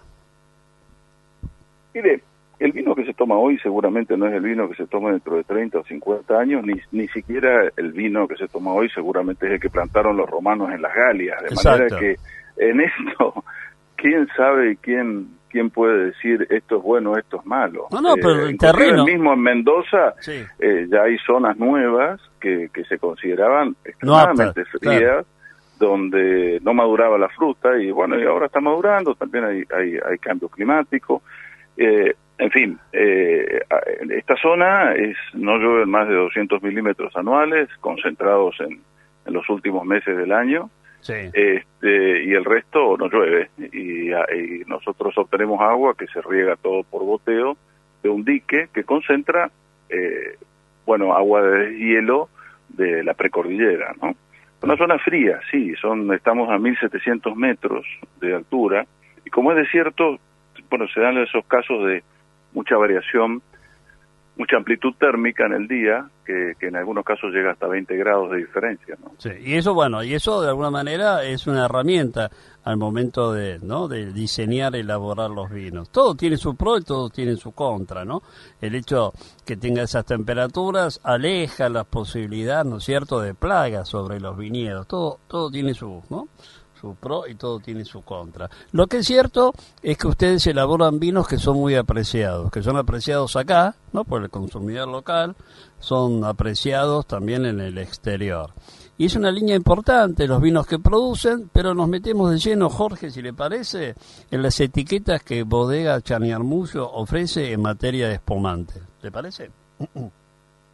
Mire, el vino que se toma hoy seguramente no es el vino que se toma dentro de treinta o cincuenta años, ni, ni siquiera el vino que se toma hoy seguramente es el que plantaron los romanos en las Galias. De Exacto. manera que en esto, ¿quién sabe quién quién puede decir esto es bueno, esto es malo? No, no, pero eh, el terreno... mismo en Mendoza sí. eh, ya hay zonas nuevas que, que se consideraban extremadamente no frías, claro. donde no maduraba la fruta y bueno, y ahora está madurando, también hay, hay, hay cambio climático. Eh, en fin, eh, esta zona es no llueven más de doscientos milímetros anuales, concentrados en, en los últimos meses del año. Sí. Este, y el resto no llueve y, y nosotros obtenemos agua que se riega todo por goteo de un dique que concentra eh, bueno agua de hielo de la precordillera, ¿no? Una zona fría, sí, son estamos a mil setecientos metros de altura y como es desierto, bueno, se dan esos casos de mucha variación, mucha amplitud térmica en el día, que, que en algunos casos llega hasta veinte grados de diferencia, ¿no? Sí, y eso, bueno, y eso de alguna manera es una herramienta al momento de, ¿no?, de diseñar, elaborar los vinos. Todo tiene su pro y todo tiene su contra, ¿no? El hecho que tenga esas temperaturas aleja las posibilidades, ¿no es cierto?, de plagas sobre los viñedos. Todo, todo tiene su, ¿no?, su pro y todo tiene su contra. Lo que es cierto es que ustedes elaboran vinos que son muy apreciados, que son apreciados acá, ¿no?, por el consumidor local, son apreciados también en el exterior. Y es una línea importante los vinos que producen, pero nos metemos de lleno, Jorge, si le parece, en las etiquetas que Bodega Chañarmuchos ofrece en materia de espumante. ¿Le parece?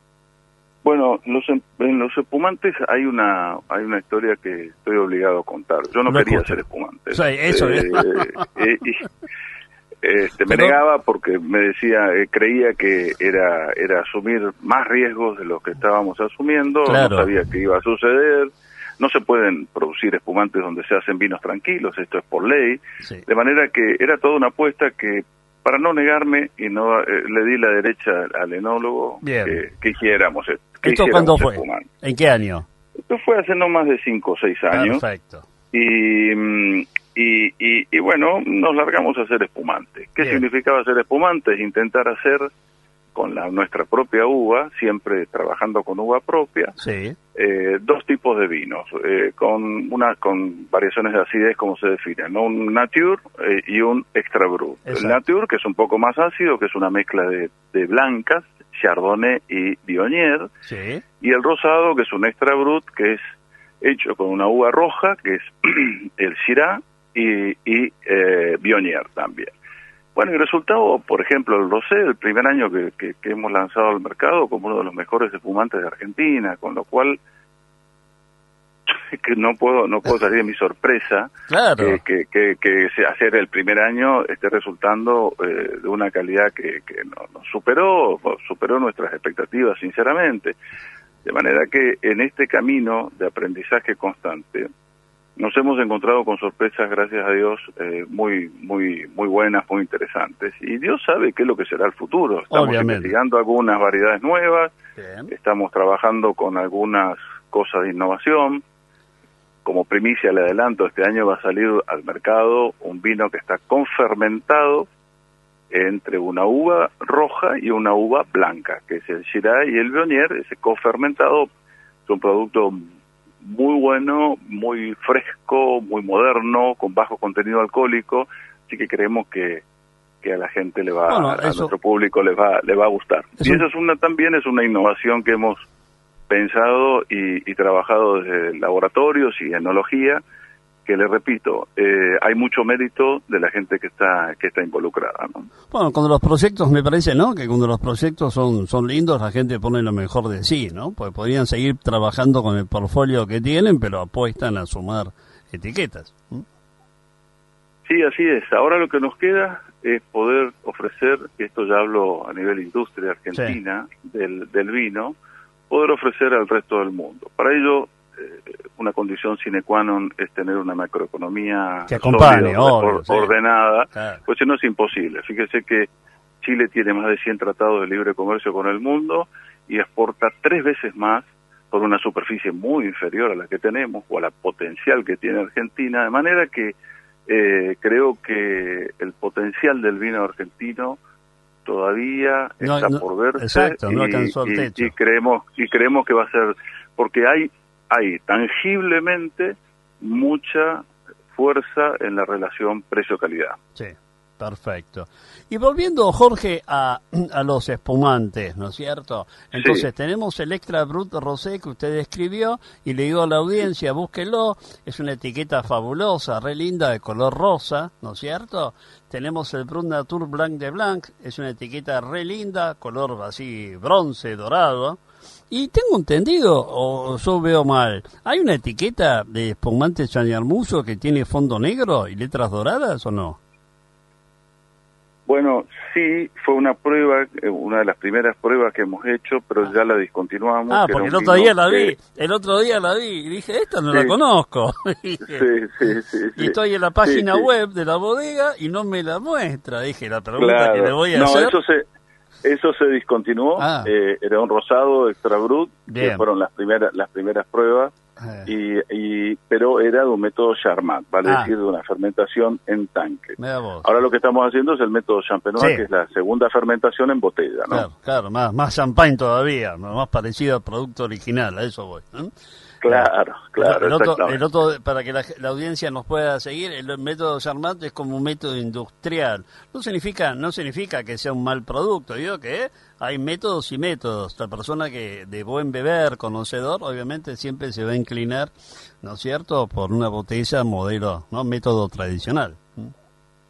los, en los espumantes hay una hay una historia que estoy obligado a contar. Yo no Lo quería escucho. ser espumante. Sí, eso eh, es. eh, y, este, me Pero- negaba porque me decía, eh, creía que era era asumir más riesgos de los que estábamos asumiendo, Claro. no sabía qué iba a suceder. No se pueden producir espumantes donde se hacen vinos tranquilos, esto es por ley. Sí. De manera que era toda una apuesta que, para no negarme, y no eh, le di la derecha al enólogo, Bien. que, que hiciéramos esto. Que ¿Esto hiciéramos cuándo fue? espumante. ¿En qué año? Esto fue hace no más de cinco o seis años. Perfecto. Y, mm, y, y, y bueno, nos largamos a hacer espumante. ¿Qué Bien. significaba hacer espumante? Es intentar hacer con la nuestra propia uva, siempre trabajando con uva propia, Sí. eh, dos tipos de vinos, eh, con una con variaciones de acidez, como se define, ¿no? Un nature eh, y un extra brut. El Exacto. nature, que es un poco más ácido, que es una mezcla de, de blancas, chardonnay y viognier, Sí. y el rosado, que es un extra brut, que es hecho con una uva roja, que es el Syrah y, y eh, viognier también. Bueno, y el resultado, por ejemplo, el rosé, el primer año que, que, que hemos lanzado al mercado como uno de los mejores espumantes de Argentina, con lo cual que no puedo no puedo salir de mi sorpresa Claro. que, que, que, que se- hacer el primer año esté resultando eh, de una calidad que, que nos, nos superó, superó nuestras expectativas, sinceramente. De manera que en este camino de aprendizaje constante, nos hemos encontrado con sorpresas, gracias a Dios, eh, muy muy muy buenas, muy interesantes. Y Dios sabe qué es lo que será el futuro. Estamos Obviamente. investigando algunas variedades nuevas, Bien. estamos trabajando con algunas cosas de innovación. Como primicia le adelanto, este año va a salir al mercado un vino que está confermentado entre una uva roja y una uva blanca, que es el Syrah y el Viognier. Ese cofermentado es un producto muy bueno, muy fresco, muy moderno, con bajo contenido alcohólico, así que creemos que, que a la gente le va, Bueno, a eso- nuestro público le va, le va a gustar. Es y un- eso es una también es una innovación que hemos pensado y, y trabajado desde laboratorios y enología, que le repito, eh, hay mucho mérito de la gente que está que está involucrada, ¿no? Bueno, cuando los proyectos, me parece, ¿no? Que cuando los proyectos son son lindos, la gente pone lo mejor de sí, ¿no? Porque podrían seguir trabajando con el portfolio que tienen, pero apuestan a sumar etiquetas. ¿Mm? Sí, así es. Ahora lo que nos queda es poder ofrecer, esto ya hablo a nivel industria argentina, del, del vino, poder ofrecer al resto del mundo. Para ello, eh, una condición sine qua non es tener una macroeconomía Que acompañe, sólida, obvio, or- sí. ordenada, Claro. pues si no es imposible. Fíjese que Chile tiene más de cien tratados de libre comercio con el mundo y exporta tres veces más por una superficie muy inferior a la que tenemos o a la potencial que tiene Argentina, de manera que eh, creo que el potencial del vino argentino todavía No, está no, por verse. exacto, no y, alcanzó el y- techo. y creemos y creemos que va a ser, porque hay hay tangiblemente mucha fuerza en la relación precio-calidad. Sí, perfecto. Y volviendo, Jorge, a, a los espumantes, ¿no es cierto? Entonces, Sí. tenemos el Extra Brut Rosé que usted escribió y le digo a la audiencia, búsquelo, es una etiqueta fabulosa, re linda, de color rosa, ¿no es cierto? Tenemos el Brut Nature Blanc de Blanc, es una etiqueta re linda, color así bronce, dorado. Y tengo entendido, o yo veo mal, ¿hay una etiqueta de espumante Chañarmuso que tiene fondo negro y letras doradas o no? Bueno, sí, fue una prueba, eh, una de las primeras pruebas que hemos hecho, pero ya la discontinuamos. Ah, que era porque el un otro vino día la vi, que- el otro día la vi y dije, esta no Sí. la conozco. Dije, Sí, sí, sí, sí. y estoy en la página Sí, sí. web de la bodega y no me la muestra. Dije, la pregunta Claro. que le voy a no, hacer... eso se eso se discontinuó. Ah. eh, era un rosado extra brut, Bien. que fueron las primeras las primeras pruebas. Eh, Y, y pero era de un método Charmat, vale Ah. decir, de una fermentación en tanque. mira vos. Ahora lo que estamos haciendo es el método Champenois, Sí. que es la segunda fermentación en botella, ¿no? Claro, claro, más, más champagne todavía, más parecido al producto original, a eso voy. ¿eh? Claro, claro, el otro, exactamente. el otro, para que la, la audiencia nos pueda seguir, el método Charmat es como un método industrial. No significa, no significa que sea un mal producto, digo que hay métodos y métodos. La persona que de buen beber, conocedor, obviamente siempre se va a inclinar, ¿no es cierto?, por una botella modelo, ¿no?, método tradicional.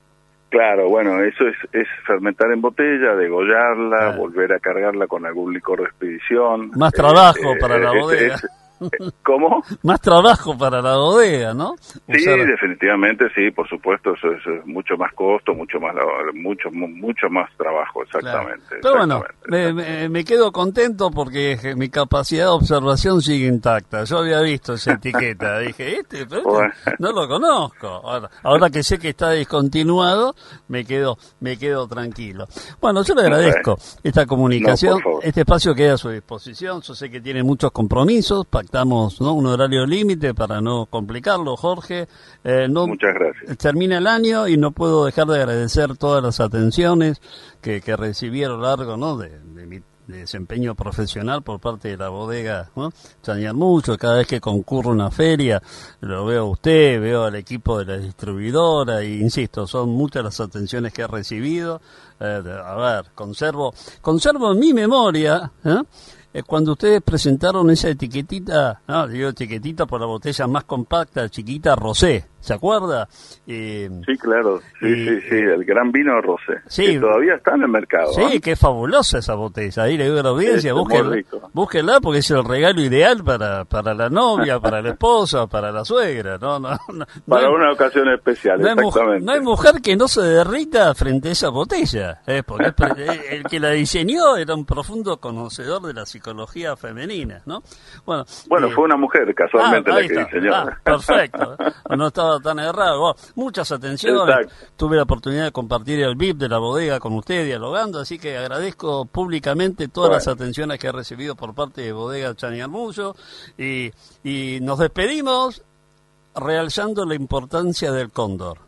Claro, bueno, eso es, es fermentar en botella, degollarla, Claro. volver a cargarla con algún licor de expedición. Más trabajo Eh, para eh, la es- bodega. es- ¿Cómo? Más trabajo para la bodega, ¿no? Sí, Usar- definitivamente sí, por supuesto, eso, eso es mucho más costo, mucho más lava- mucho mu- mucho más trabajo, exactamente. Claro. Pero bueno, exactamente. me, me- me quedo contento porque mi capacidad de observación sigue intacta. Yo había visto esa etiqueta, dije, este, pero este Bueno. no lo conozco. Ahora, ahora que sé que está discontinuado, me quedo me quedo tranquilo. Bueno, yo le agradezco esta comunicación, No, por favor. este espacio queda a su disposición. Yo sé que tiene muchos compromisos, pactamos, ¿no?, un horario límite para no complicarlo, Jorge. Eh, no, Muchas gracias. Termina el año y no puedo dejar de agradecer todas las atenciones que, que recibí a lo largo, ¿no?, de, de mi desempeño profesional por parte de la bodega, ¿no?, Chañar mucho. Cada vez que concurro a una feria lo veo a usted, veo al equipo de la distribuidora y insisto, son muchas las atenciones que he recibido. Eh, de- a ver, conservo conservo en mi memoria, ¿eh?, eh, cuando ustedes presentaron esa etiquetita, no, digo etiquetita por la botella más compacta, chiquita, rosé, ¿se acuerda? Eh, Sí, claro, sí, y- sí, sí, el gran vino rosé, Sí. que todavía está en el mercado. Sí, ¿eh? qué fabulosa esa botella. Ahí le digo a la audiencia, Es muy búsquenla, rico. búsquenla porque es el regalo ideal para, para la novia, para la esposa, para la suegra. No, no, no, Para no hay- una ocasión especial, no hay, mujer, exactamente. no hay mujer que no se derrita frente a esa botella, ¿eh? Porque es pre- eh, el que la diseñó era un profundo conocedor de la psicología femenina, ¿no? Bueno, Bueno, eh, fue una mujer, casualmente, ah, la ahí que está. diseñó. Ah, perfecto. No estaba tan errado. Bueno, muchas atenciones. Exacto. Tuve la oportunidad de compartir el V I P de la bodega con usted dialogando, así que agradezco públicamente todas Bueno. las atenciones que he recibido por parte de Bodega Chañarmullo y, y nos despedimos realzando la importancia del cóndor.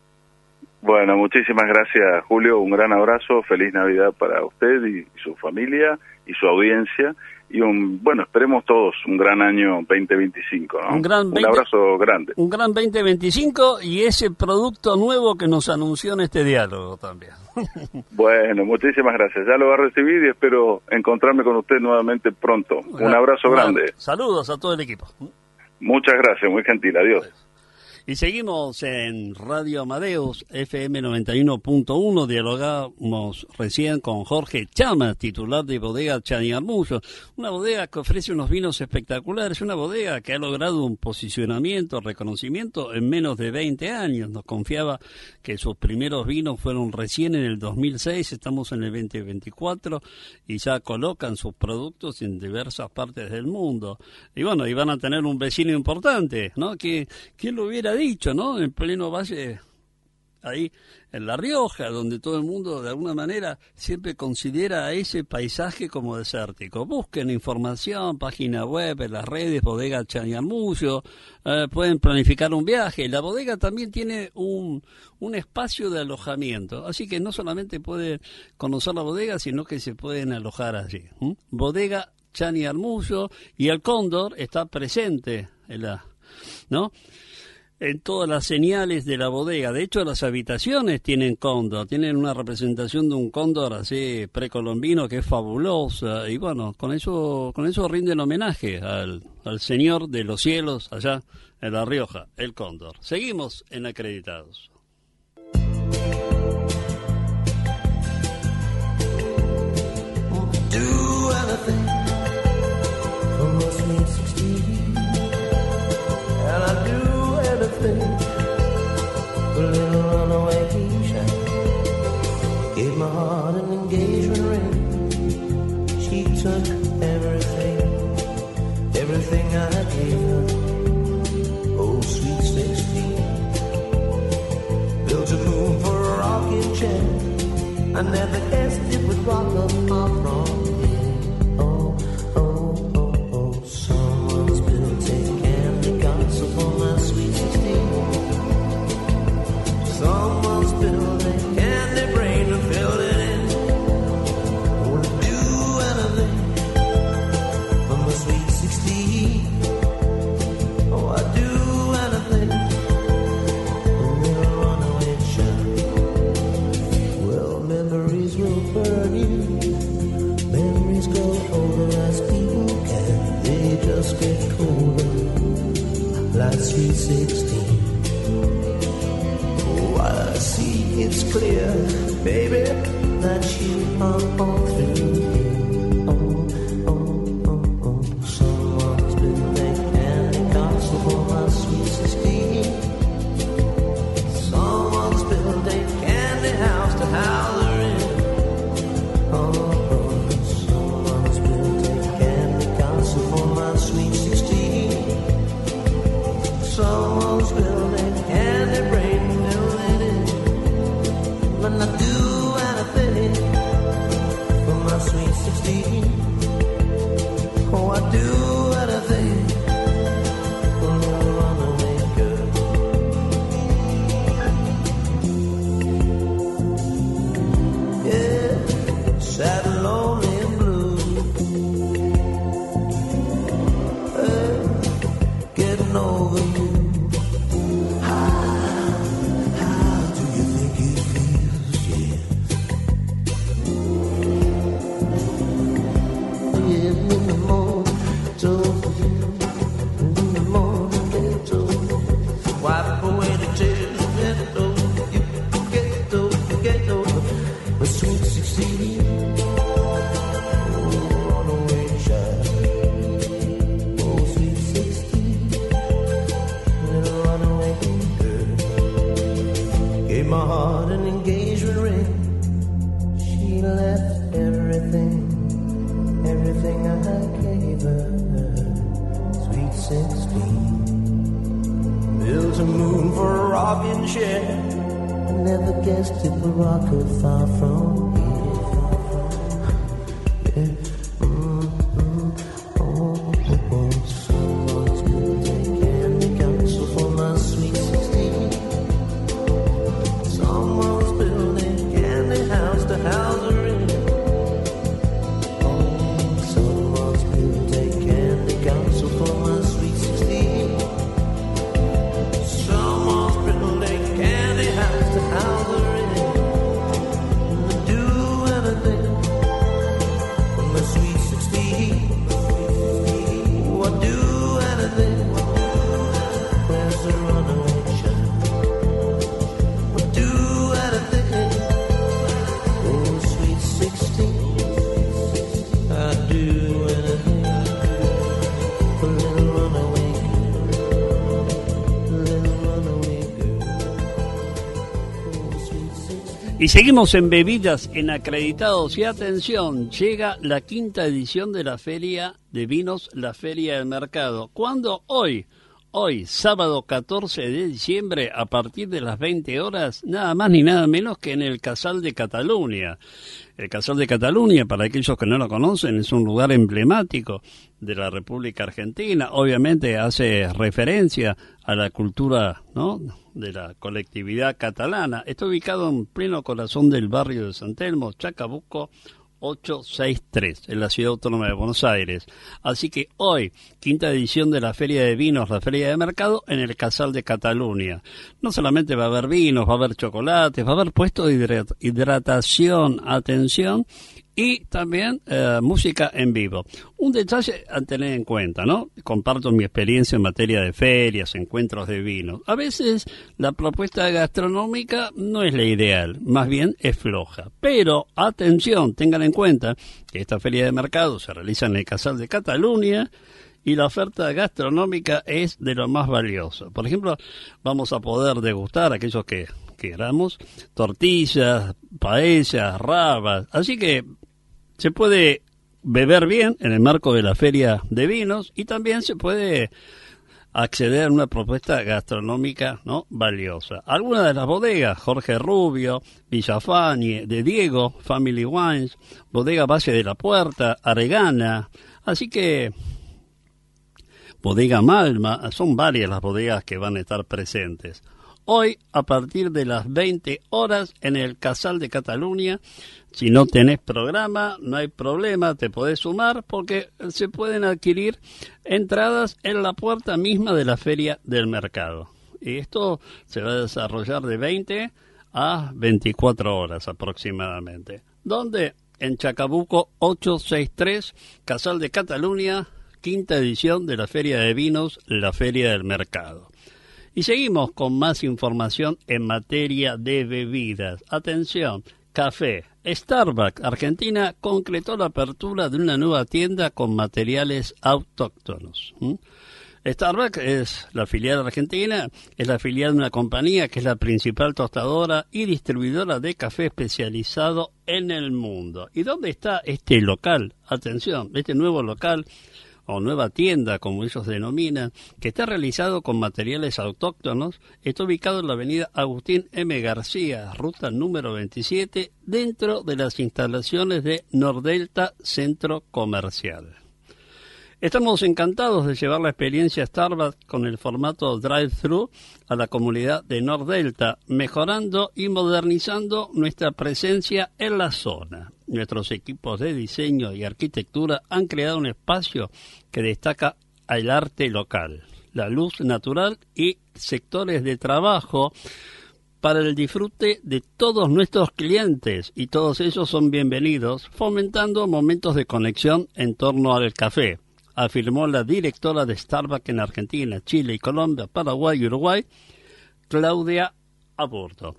Bueno, muchísimas gracias, Julio. Un gran abrazo, feliz Navidad para usted y, y su familia y su audiencia. Y un, bueno, esperemos todos un gran año veinte veinticinco, ¿no? Un gran veinte abrazo grande. Un gran veinte veinticinco y ese producto nuevo que nos anunció en este diálogo también. Bueno, muchísimas gracias. Ya lo va a recibir y espero encontrarme con usted nuevamente pronto. Un abrazo Bueno, grande. Saludos a todo el equipo. Muchas gracias, muy gentil. Adiós. Y seguimos en Radio Amadeus, F M noventa y uno punto uno. Dialogamos recién con Jorge Chama, titular de Bodega Chañarmullo. Una bodega que ofrece unos vinos espectaculares. Una bodega que ha logrado un posicionamiento, reconocimiento en menos de veinte años. Nos confiaba que sus primeros vinos fueron recién en el dos mil seis. Estamos en el veinte veinticuatro y ya colocan sus productos en diversas partes del mundo. Y bueno, y van a tener un vecino importante, ¿no? Que, ¿quién lo hubiera dicho, ¿no? En pleno valle, ahí en La Rioja, donde todo el mundo de alguna manera siempre considera a ese paisaje como desértico. Busquen información, página web, en las redes, Bodega Chañarmullo, eh, pueden planificar un viaje. La bodega también tiene un, un espacio de alojamiento, así que no solamente pueden conocer la bodega, sino que se pueden alojar allí. ¿Mm? Bodega Chañarmullo, y el cóndor está presente en la, ¿no?, en todas las señales de la bodega. De hecho, las habitaciones tienen cóndor, tienen una representación de un cóndor así precolombino que es fabulosa, y bueno, con eso con eso rinden homenaje al, al señor de los cielos allá en La Rioja, el cóndor. Seguimos en Acreditados. A little runaway shine. Gave my heart an engagement ring. She took everything, everything I gave her. Oh, sweet sixteen. Built a moon for a rocking chair. I never guessed it would rock up my from here. Oh, oh, oh, oh. Someone's built a candy castle for my sweet sixteen. Someone's built a candy brain and filled it in. Would do anything for my sweet sixteen. Oh, I'd do anything. A little runaway child. Well, memories will burn you. Memories grow older as people can. They just get colder, like sweet sixteen. I see it's clear, baby, that you are all through here. Oh, oh, oh, oh. Someone's built a candy castle for my sweet sixteen. Someone's built a candy house to house her in. Oh, oh, someone's built a candy castle for my sweet sixteen. Someone's built a candy brain filled it in. When I do anything for my sweet sixteen. Oh, I do anything for a little runaway girl. Yeah, sad and lonely and blue. Hey, getting over you. How, how do you think it feels? Yeah. Yeah, in the morning, told you. In the morning, they told you. Wipe away the tears, get over you. Get over, get over. The sweet sixteen. Oh, runaway child. Oh, sweet sixteen. Little runaway girl. Gave my heart an engagement ring. She left everything, everything I gave her. Sweet sixteen. Built a moon for a rocking chair. I never guessed it would rock her far from here. Yeah. Mm, mm, oh, oh, oh. Someone's built a candy castle for my sweet sixteen. Someone's built a candy house to house her in. Oh, someone's built a candy castle for my sweet sixteen. Someone's built a candy house to house her in. And I do anything for my sweet sixteen. Oh, I do anything. Where's the runaway child? I do anything. Oh, sweet sixteen. I do anything for little runaway girl. Little runaway girl. Oh, sweet sixteen. Y seguimos en bebidas, en acreditados y atención, llega la quinta edición de la Feria de Vinos, la Feria del Mercado. ¿Cuándo? Hoy. Hoy, sábado catorce de diciembre, a partir de las veinte horas, nada más ni nada menos que en el Casal de Cataluña. El Casal de Cataluña, para aquellos que no lo conocen, es un lugar emblemático de la República Argentina. Obviamente hace referencia a la cultura, ¿no?, de la colectividad catalana. Está ubicado en pleno corazón del barrio de San Telmo, Chacabuco ochocientos sesenta y tres, en la Ciudad Autónoma de Buenos Aires. Así que hoy, quinta edición de la Feria de Vinos, la Feria de Mercado, en el Casal de Cataluña. No solamente va a haber vinos, va a haber chocolates, va a haber puesto de hidrat- hidratación, atención, y también eh, música en vivo. Un detalle a tener en cuenta, ¿no? Comparto mi experiencia en materia de ferias, encuentros de vinos. A veces la propuesta gastronómica no es la ideal, más bien es floja. Pero, atención, tengan en cuenta que esta feria de mercado se realiza en el Casal de Cataluña y la oferta gastronómica es de lo más valioso. Por ejemplo, vamos a poder degustar, aquellos que queramos, tortillas, paellas, rabas. Así que se puede beber bien en el marco de la feria de vinos y también se puede acceder a una propuesta gastronómica, ¿no?, valiosa. Algunas de las bodegas: Jorge Rubio, Villafañe, de Diego, Family Wines, Bodega Valle de la Puerta, Aregana. Así que Bodega Malma, son varias las bodegas que van a estar presentes. Hoy, a partir de las veinte horas, en el Casal de Cataluña. Si no tenés programa, no hay problema, te podés sumar porque se pueden adquirir entradas en la puerta misma de la Feria del Mercado. Y esto se va a desarrollar de veinte a veinticuatro horas aproximadamente. ¿Dónde? En Chacabuco ochocientos sesenta y tres, Casal de Cataluña, quinta edición de la Feria de Vinos, la Feria del Mercado. Y seguimos con más información en materia de bebidas. Atención, café. Starbucks Argentina concretó la apertura de una nueva tienda con materiales autóctonos. ¿Mm? Starbucks es la filial argentina, es la filial de una compañía que es la principal tostadora y distribuidora de café especializado en el mundo. ¿Y dónde está este local? Atención, este nuevo local o nueva tienda, como ellos denominan, que está realizado con materiales autóctonos, está ubicado en la avenida Agustín M. García, ruta número veintisiete, dentro de las instalaciones de Nordelta Centro Comercial. Estamos encantados de llevar la experiencia Starbucks con el formato drive-thru a la comunidad de Nordelta, mejorando y modernizando nuestra presencia en la zona. Nuestros equipos de diseño y arquitectura han creado un espacio que destaca el arte local, la luz natural y sectores de trabajo para el disfrute de todos nuestros clientes, y todos ellos son bienvenidos, fomentando momentos de conexión en torno al café, afirmó la directora de Starbucks en Argentina, Chile y Colombia, Paraguay y Uruguay, Claudia Aburto.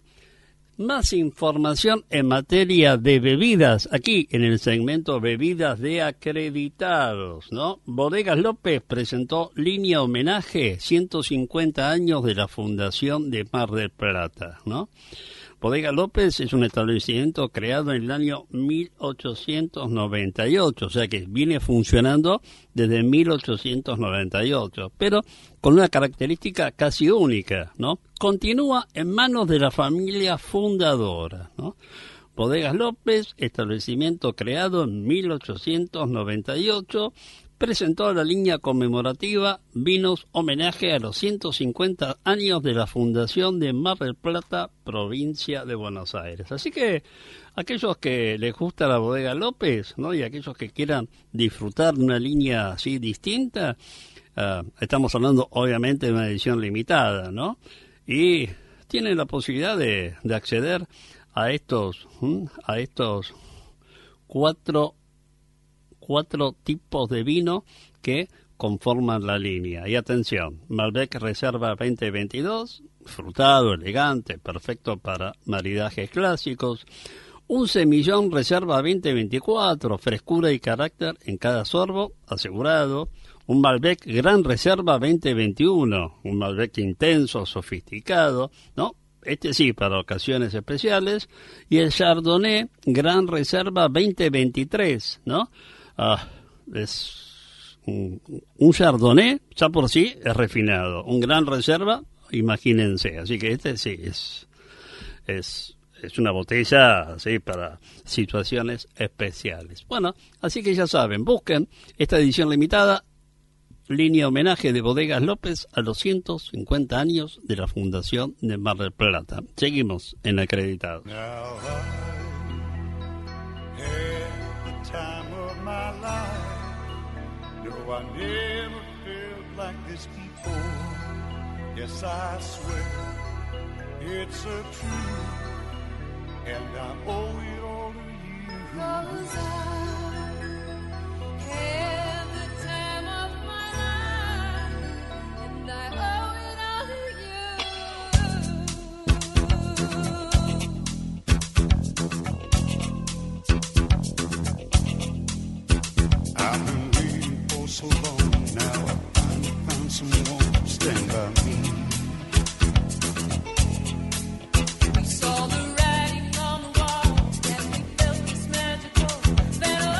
Más información en materia de bebidas, aquí en el segmento Bebidas de Acreditados, ¿no? Bodegas López presentó línea homenaje ciento cincuenta años de la Fundación de Mar del Plata, ¿no? Bodega López es un establecimiento creado en el año mil ochocientos noventa y ocho, o sea que viene funcionando desde mil ochocientos noventa y ocho, pero con una característica casi única, ¿no? Continúa en manos de la familia fundadora, ¿no? Bodegas López, establecimiento creado en mil ochocientos noventa y ocho, presentó la línea conmemorativa Vinos Homenaje a los ciento cincuenta años de la Fundación de Mar del Plata, provincia de Buenos Aires. Así que aquellos que les gusta la Bodega López, ¿no? Y aquellos que quieran disfrutar de una línea así distinta, uh, estamos hablando obviamente de una edición limitada, ¿no? Y tienen la posibilidad de, de acceder a estos, ¿hmm? a estos cuatro cuatro tipos de vino que conforman la línea. Y atención, Malbec Reserva veinte veintidós, frutado, elegante, perfecto para maridajes clásicos. Un Semillón Reserva veinte veinticuatro, frescura y carácter en cada sorbo, asegurado. Un Malbec Gran Reserva veinte veintiuno, un Malbec intenso, sofisticado, ¿no? Este sí, para ocasiones especiales. Y el Chardonnay Gran Reserva veinte veintitrés, ¿no? Ah, es un, un Chardonnay, ya por sí es refinado. Un Gran Reserva, imagínense. Así que este sí es, es, es una botella sí, para situaciones especiales. Bueno, así que ya saben, busquen esta edición limitada, línea homenaje de Bodegas López a los ciento cincuenta años de la Fundación de Mar del Plata. Seguimos en Acreditados. My life, no, I never felt like this before. Yes, I swear it's a truth, and I owe it all to you. 'Cause I had the time of my life, and I owe it all to I've been waiting for so long now. I finally found someone to stand by me. We saw the writing on the wall, and we felt this magical that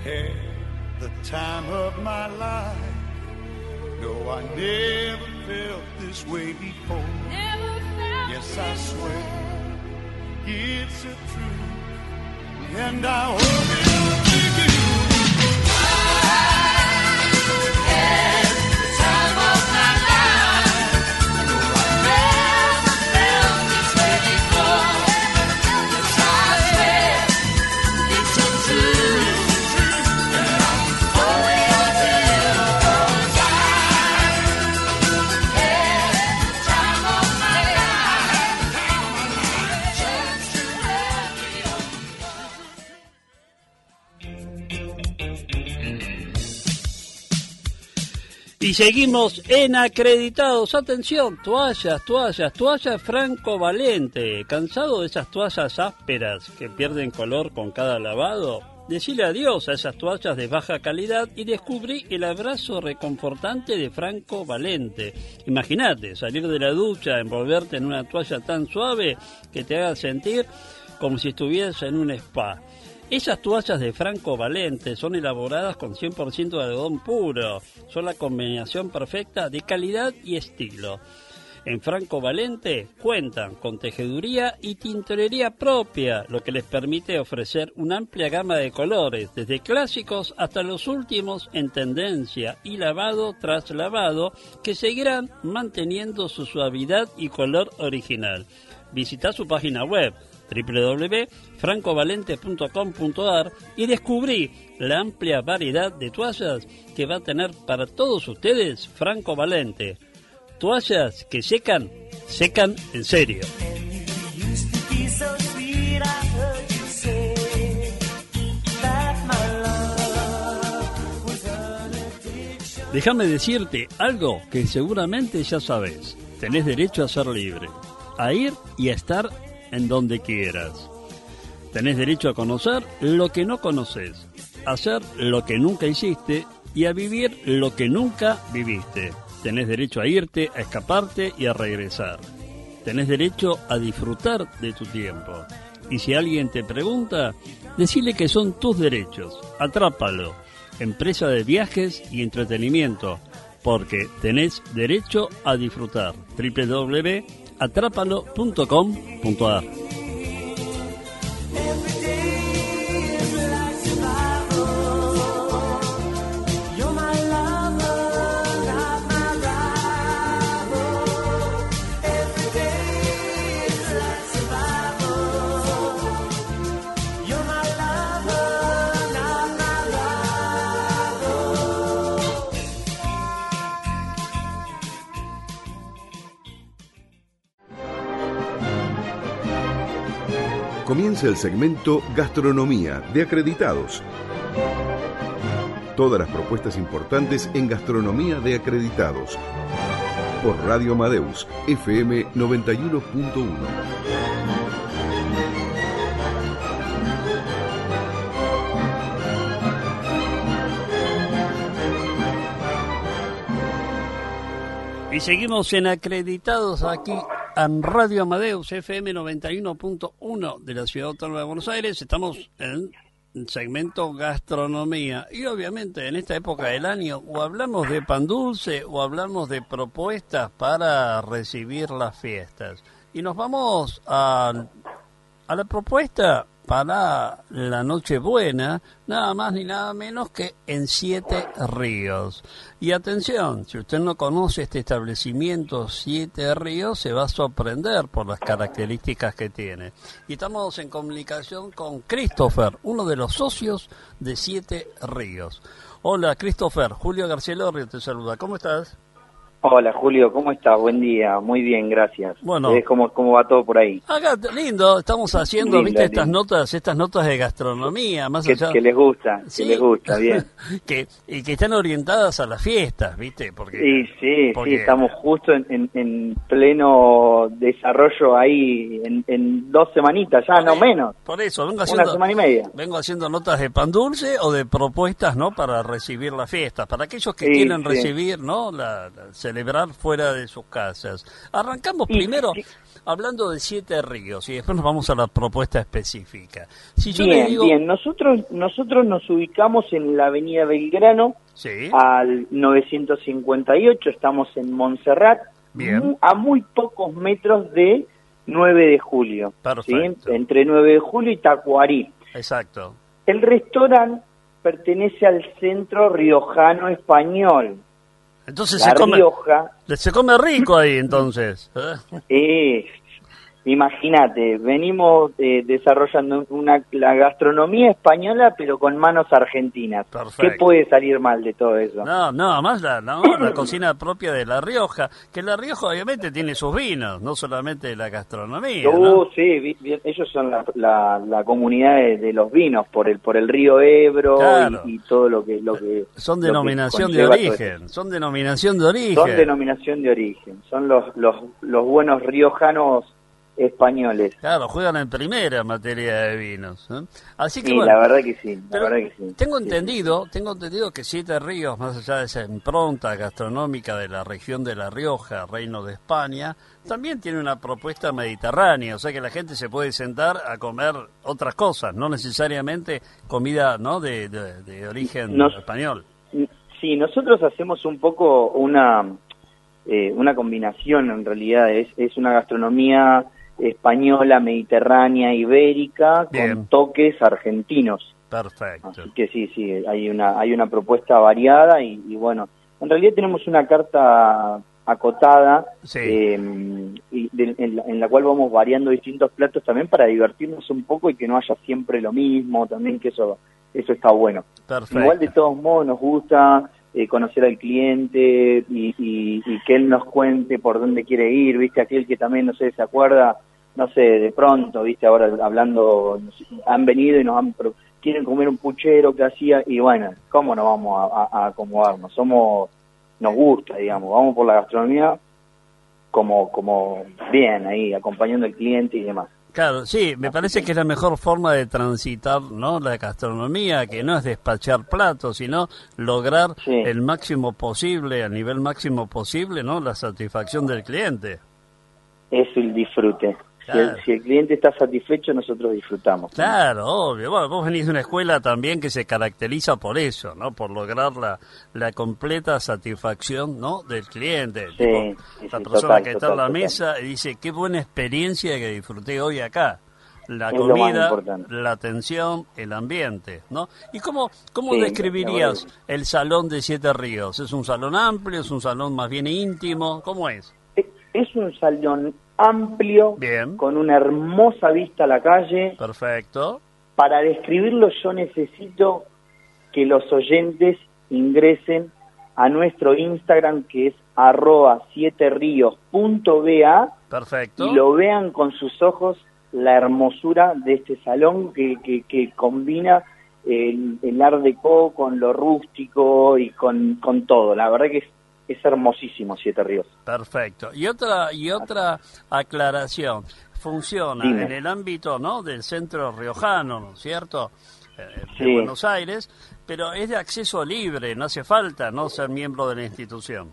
had the time of my life. No, I never felt this way before. Never felt Yes, I swear it's a truth, and I hope it'll be you. Y seguimos en acreditados. Atención, toallas, toallas, toallas Franco Valente. ¿Cansado de esas toallas ásperas que pierden color con cada lavado? Decile adiós a esas toallas de baja calidad y descubrí el abrazo reconfortante de Franco Valente. Imagínate salir de la ducha, envolverte en una toalla tan suave que te haga sentir como si estuvieras en un spa. Esas toallas de Franco Valente son elaboradas con cien por ciento de algodón puro. Son la combinación perfecta de calidad y estilo. En Franco Valente cuentan con tejeduría y tintorería propia, lo que les permite ofrecer una amplia gama de colores, desde clásicos hasta los últimos en tendencia y lavado tras lavado, que seguirán manteniendo su suavidad y color original. Visita su página web doble u doble u doble u punto franco valente punto com punto a r y descubrí la amplia variedad de toallas que va a tener para todos ustedes Franco Valente. Toallas que secan, secan en serio. Déjame decirte algo que seguramente ya sabes. Tenés derecho a ser libre, a ir y a estar en donde quieras. Tenés derecho a conocer lo que no conoces, a hacer lo que nunca hiciste y a vivir lo que nunca viviste. Tenés derecho a irte, a escaparte y a regresar. Tenés derecho a disfrutar de tu tiempo. Y si alguien te pregunta, decile que son tus derechos. Atrápalo. Empresa de viajes y entretenimiento, porque tenés derecho a disfrutar. doble u doble u doble u punto atrápalo punto com punto a r. Comienza el segmento Gastronomía de Acreditados. Todas las propuestas importantes en gastronomía de Acreditados. Por Radio Amadeus, F M noventa y uno punto uno. Y seguimos en acreditados aquí en Radio Amadeus, F M noventa y uno punto uno de la Ciudad Autónoma de Buenos Aires. Estamos en el segmento gastronomía. Y obviamente en esta época del año o hablamos de pan dulce o hablamos de propuestas para recibir las fiestas. Y nos vamos a, a la propuesta para la Nochebuena, nada más ni nada menos que en Siete Ríos. Y atención, si usted no conoce este establecimiento Siete Ríos, se va a sorprender por las características que tiene. Y estamos en comunicación con Christopher, uno de los socios de Siete Ríos. Hola Christopher, Julio Garcielorrio te saluda, ¿cómo estás? Hola Julio, ¿cómo estás? Buen día, muy bien, gracias. Bueno, eh, ¿cómo, ¿cómo va todo por ahí? Acá, lindo, estamos haciendo, Linda, viste, estas linda. notas, estas notas de gastronomía, más Que, allá... que les gusta, Sí. que les gusta, bien. que, y que están orientadas a las fiestas, viste, porque... Sí, sí, porque- sí, estamos justo en, en, en pleno desarrollo ahí, en, en dos semanitas ya, no menos, Por eso, vengo una haciendo... semana y media. Vengo haciendo notas de pan dulce o de propuestas, ¿no? Para recibir las fiestas. Para aquellos que Sí, quieren sí. recibir, ¿no? La, la- celebrar fuera de sus casas. Arrancamos Y- primero y- hablando de Siete Ríos y después nos vamos a la propuesta específica. Si yo Bien, le digo, bien. Nosotros, nosotros nos ubicamos en la avenida Belgrano, sí, al novecientos cincuenta y ocho, estamos en Montserrat, Bien. mu- a muy pocos metros de nueve de julio. Perfecto. ¿sí? Entre nueve de julio y Tacuarí. exacto. El restaurante pertenece al Centro Riojano Español. Entonces La se come, Rioja se come rico ahí entonces. ¿eh? es, imagínate, venimos eh, desarrollando una la gastronomía española pero con manos argentinas. Perfecto. ¿Qué puede salir mal de todo eso? No, no, más la, no, la cocina propia de La Rioja, que La Rioja obviamente tiene sus vinos, no solamente la gastronomía, Uh, ¿no? sí, vi- vi- ellos son la, la, la comunidad de, de los vinos por el por el río Ebro Claro. y, y todo lo que lo que Son lo que denominación de conlleva todo origen, son denominación de origen. eso. Son denominación de origen, son los los los buenos riojanos españoles. Claro, juegan en primera en materia de vinos. ¿eh? Así que Sí, bueno, la verdad que sí, la pero verdad que sí. tengo Sí, entendido, tengo entendido que Siete Ríos, más allá de esa impronta gastronómica de la región de La Rioja, Reino de España, también tiene una propuesta mediterránea, o sea que la gente se puede sentar a comer otras cosas, no necesariamente comida, ¿no?, de, de, de origen Nos- español. Sí, nosotros hacemos un poco una eh, una combinación en realidad, es, es una gastronomía española, mediterránea, ibérica, Bien. con toques argentinos. Perfecto. Así que sí, sí, hay una hay una propuesta variada y, y bueno, en realidad tenemos una carta acotada Sí. eh, y de- en, la, en la cual vamos variando distintos platos también para divertirnos un poco y que no haya siempre lo mismo, también que eso eso está bueno. Perfecto. Igual de todos modos nos gusta eh, conocer al cliente y, y, y que él nos cuente por dónde quiere ir, viste, aquel que también, no sé, se acuerda, no sé, de pronto, viste, ahora hablando, no sé, han venido y nos han, pro- quieren comer un puchero que hacía, y bueno, ¿cómo nos vamos a, a- a acomodarnos? Somos, nos gusta, digamos, vamos por la gastronomía como, como bien ahí, acompañando al cliente y demás. Claro, sí, me parece que es la mejor forma de transitar, ¿no?, la gastronomía, que no es despachar platos, sino lograr Sí. el máximo posible, al nivel máximo posible, ¿no?, la satisfacción del cliente. Es el disfrute. Si, Claro. el, si el cliente está satisfecho, nosotros disfrutamos. Claro, obvio. Bueno, vos venís de una escuela también que se caracteriza por eso, ¿no?, por lograr la, la completa satisfacción, ¿no?, del cliente. Sí, Tipo, sí, la sí, persona total, que está total, en la total. mesa y dice, qué buena experiencia que disfruté hoy acá. La Es lo más comida, importante. la atención, el ambiente, ¿no? ¿Y cómo, cómo Sí, la describirías verdad el salón de Siete Ríos? ¿Es un salón amplio? ¿Es un salón más bien íntimo? ¿Cómo es? Es un salón amplio, Bien. con una hermosa vista a la calle. Perfecto. Para describirlo yo necesito que los oyentes ingresen a nuestro Instagram, que es arroba siete ríos punto ba, Perfecto. y lo vean con sus ojos la hermosura de este salón que, que, que combina el, el art deco con lo rústico y con, con todo. La verdad que es, es hermosísimo Siete Ríos. Perfecto. Y otra y otra aclaración. Funciona Dime. en el ámbito, ¿no?, del centro riojano, ¿no es cierto?, Eh, de Sí. Buenos Aires, pero es de acceso libre, no hace falta no ser miembro de la institución.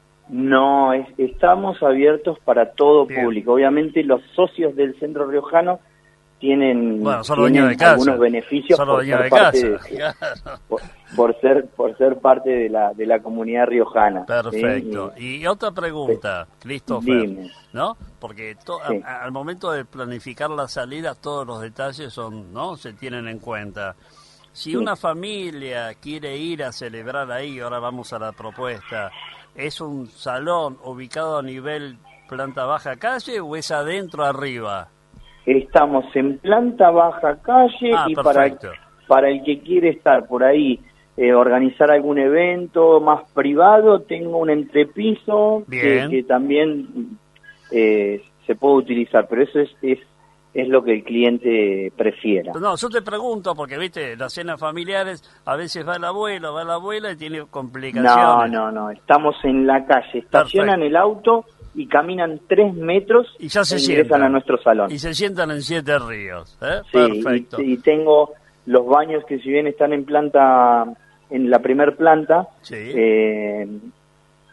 No, es- estamos abiertos para todo Bien. público. Obviamente los socios del Centro Riojano tienen, Bueno, solo tienen dueño de casa. algunos beneficios Solo por dueño ser, de parte casa. de, Claro. por, por ser por ser parte de la de la comunidad riojana. ¿sí? Perfecto. Y- Y otra pregunta, Christopher, Dime. ¿no? Porque to- Sí. a- al momento de planificar la salida todos los detalles son, ¿no?, se tienen en cuenta. Si Sí. una familia quiere ir a celebrar ahí, ahora vamos a la propuesta, ¿es un salón ubicado a nivel planta baja calle o es adentro arriba? Estamos en planta baja calle Ah, y para, perfecto. para el que quiere estar por ahí, eh, organizar algún evento más privado, tengo un entrepiso que, Bien. que también eh, se puede utilizar, pero eso es, es, es lo que el cliente prefiera. No, yo te pregunto porque, viste, las cenas familiares, a veces va el abuelo, va la abuela y tiene complicaciones. No, no, no, estamos en la calle, estacionan Perfecto. el auto y caminan tres metros Y ya se e ingresan sientan. a nuestro salón. Y se sientan en Siete Ríos, ¿eh? Sí, Perfecto. y, y tengo los baños que si bien están en planta, en la primer planta, Sí. eh,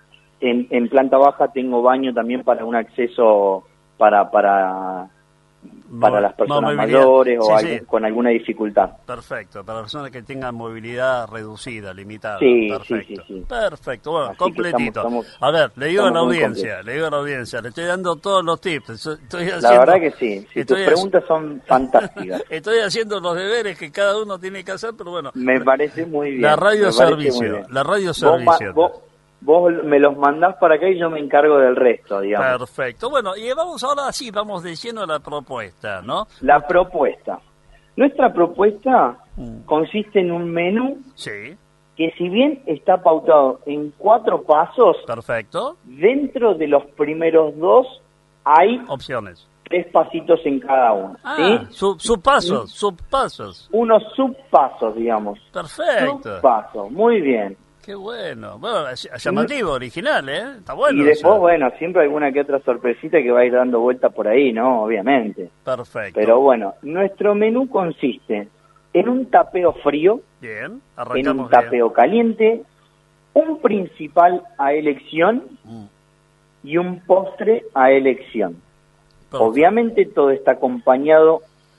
en, en planta baja tengo baño también para un acceso para para para Mo- las personas movilidad. mayores o Sí, algún- sí. con alguna dificultad. Perfecto, para personas que tengan movilidad reducida, limitada. Sí, Perfecto. sí, sí, sí. Perfecto, bueno, Así que completito. estamos- estamos- a ver, le digo a la estamos muy audiencia, le digo a la audiencia, le estoy dando todos los tips. Estoy haciendo, La verdad que sí, sí, tus estoy preguntas son fantásticas. Estoy haciendo los deberes que cada uno tiene que hacer, pero bueno. Me parece muy bien. La radio me parece muy servicio, bien. la radio Vos, ma- servicio. vos, vos me los mandás para acá y yo me encargo del resto, digamos. Perfecto. Bueno, y vamos ahora sí, vamos de lleno a la propuesta, ¿no? La propuesta. Nuestra propuesta Mm. consiste en un menú Sí, que si bien está pautado en cuatro pasos, perfecto. dentro de los primeros dos hay Opciones. tres pasitos en cada uno. Ah, ¿sí? sub, subpasos, subpasos. Unos subpasos, digamos. Perfecto. Subpasos, muy bien. Qué bueno. Bueno, es llamativo, original, ¿eh? Está bueno. y después, eso. bueno, siempre alguna que otra sorpresita que va a ir dando vuelta por ahí, ¿no? Obviamente. Perfecto. Pero bueno, nuestro menú consiste en un tapeo frío, Bien, en un arrancamos tapeo caliente, un principal a elección bien. Mm, y un postre a elección. perfecto. Obviamente todo está acompañado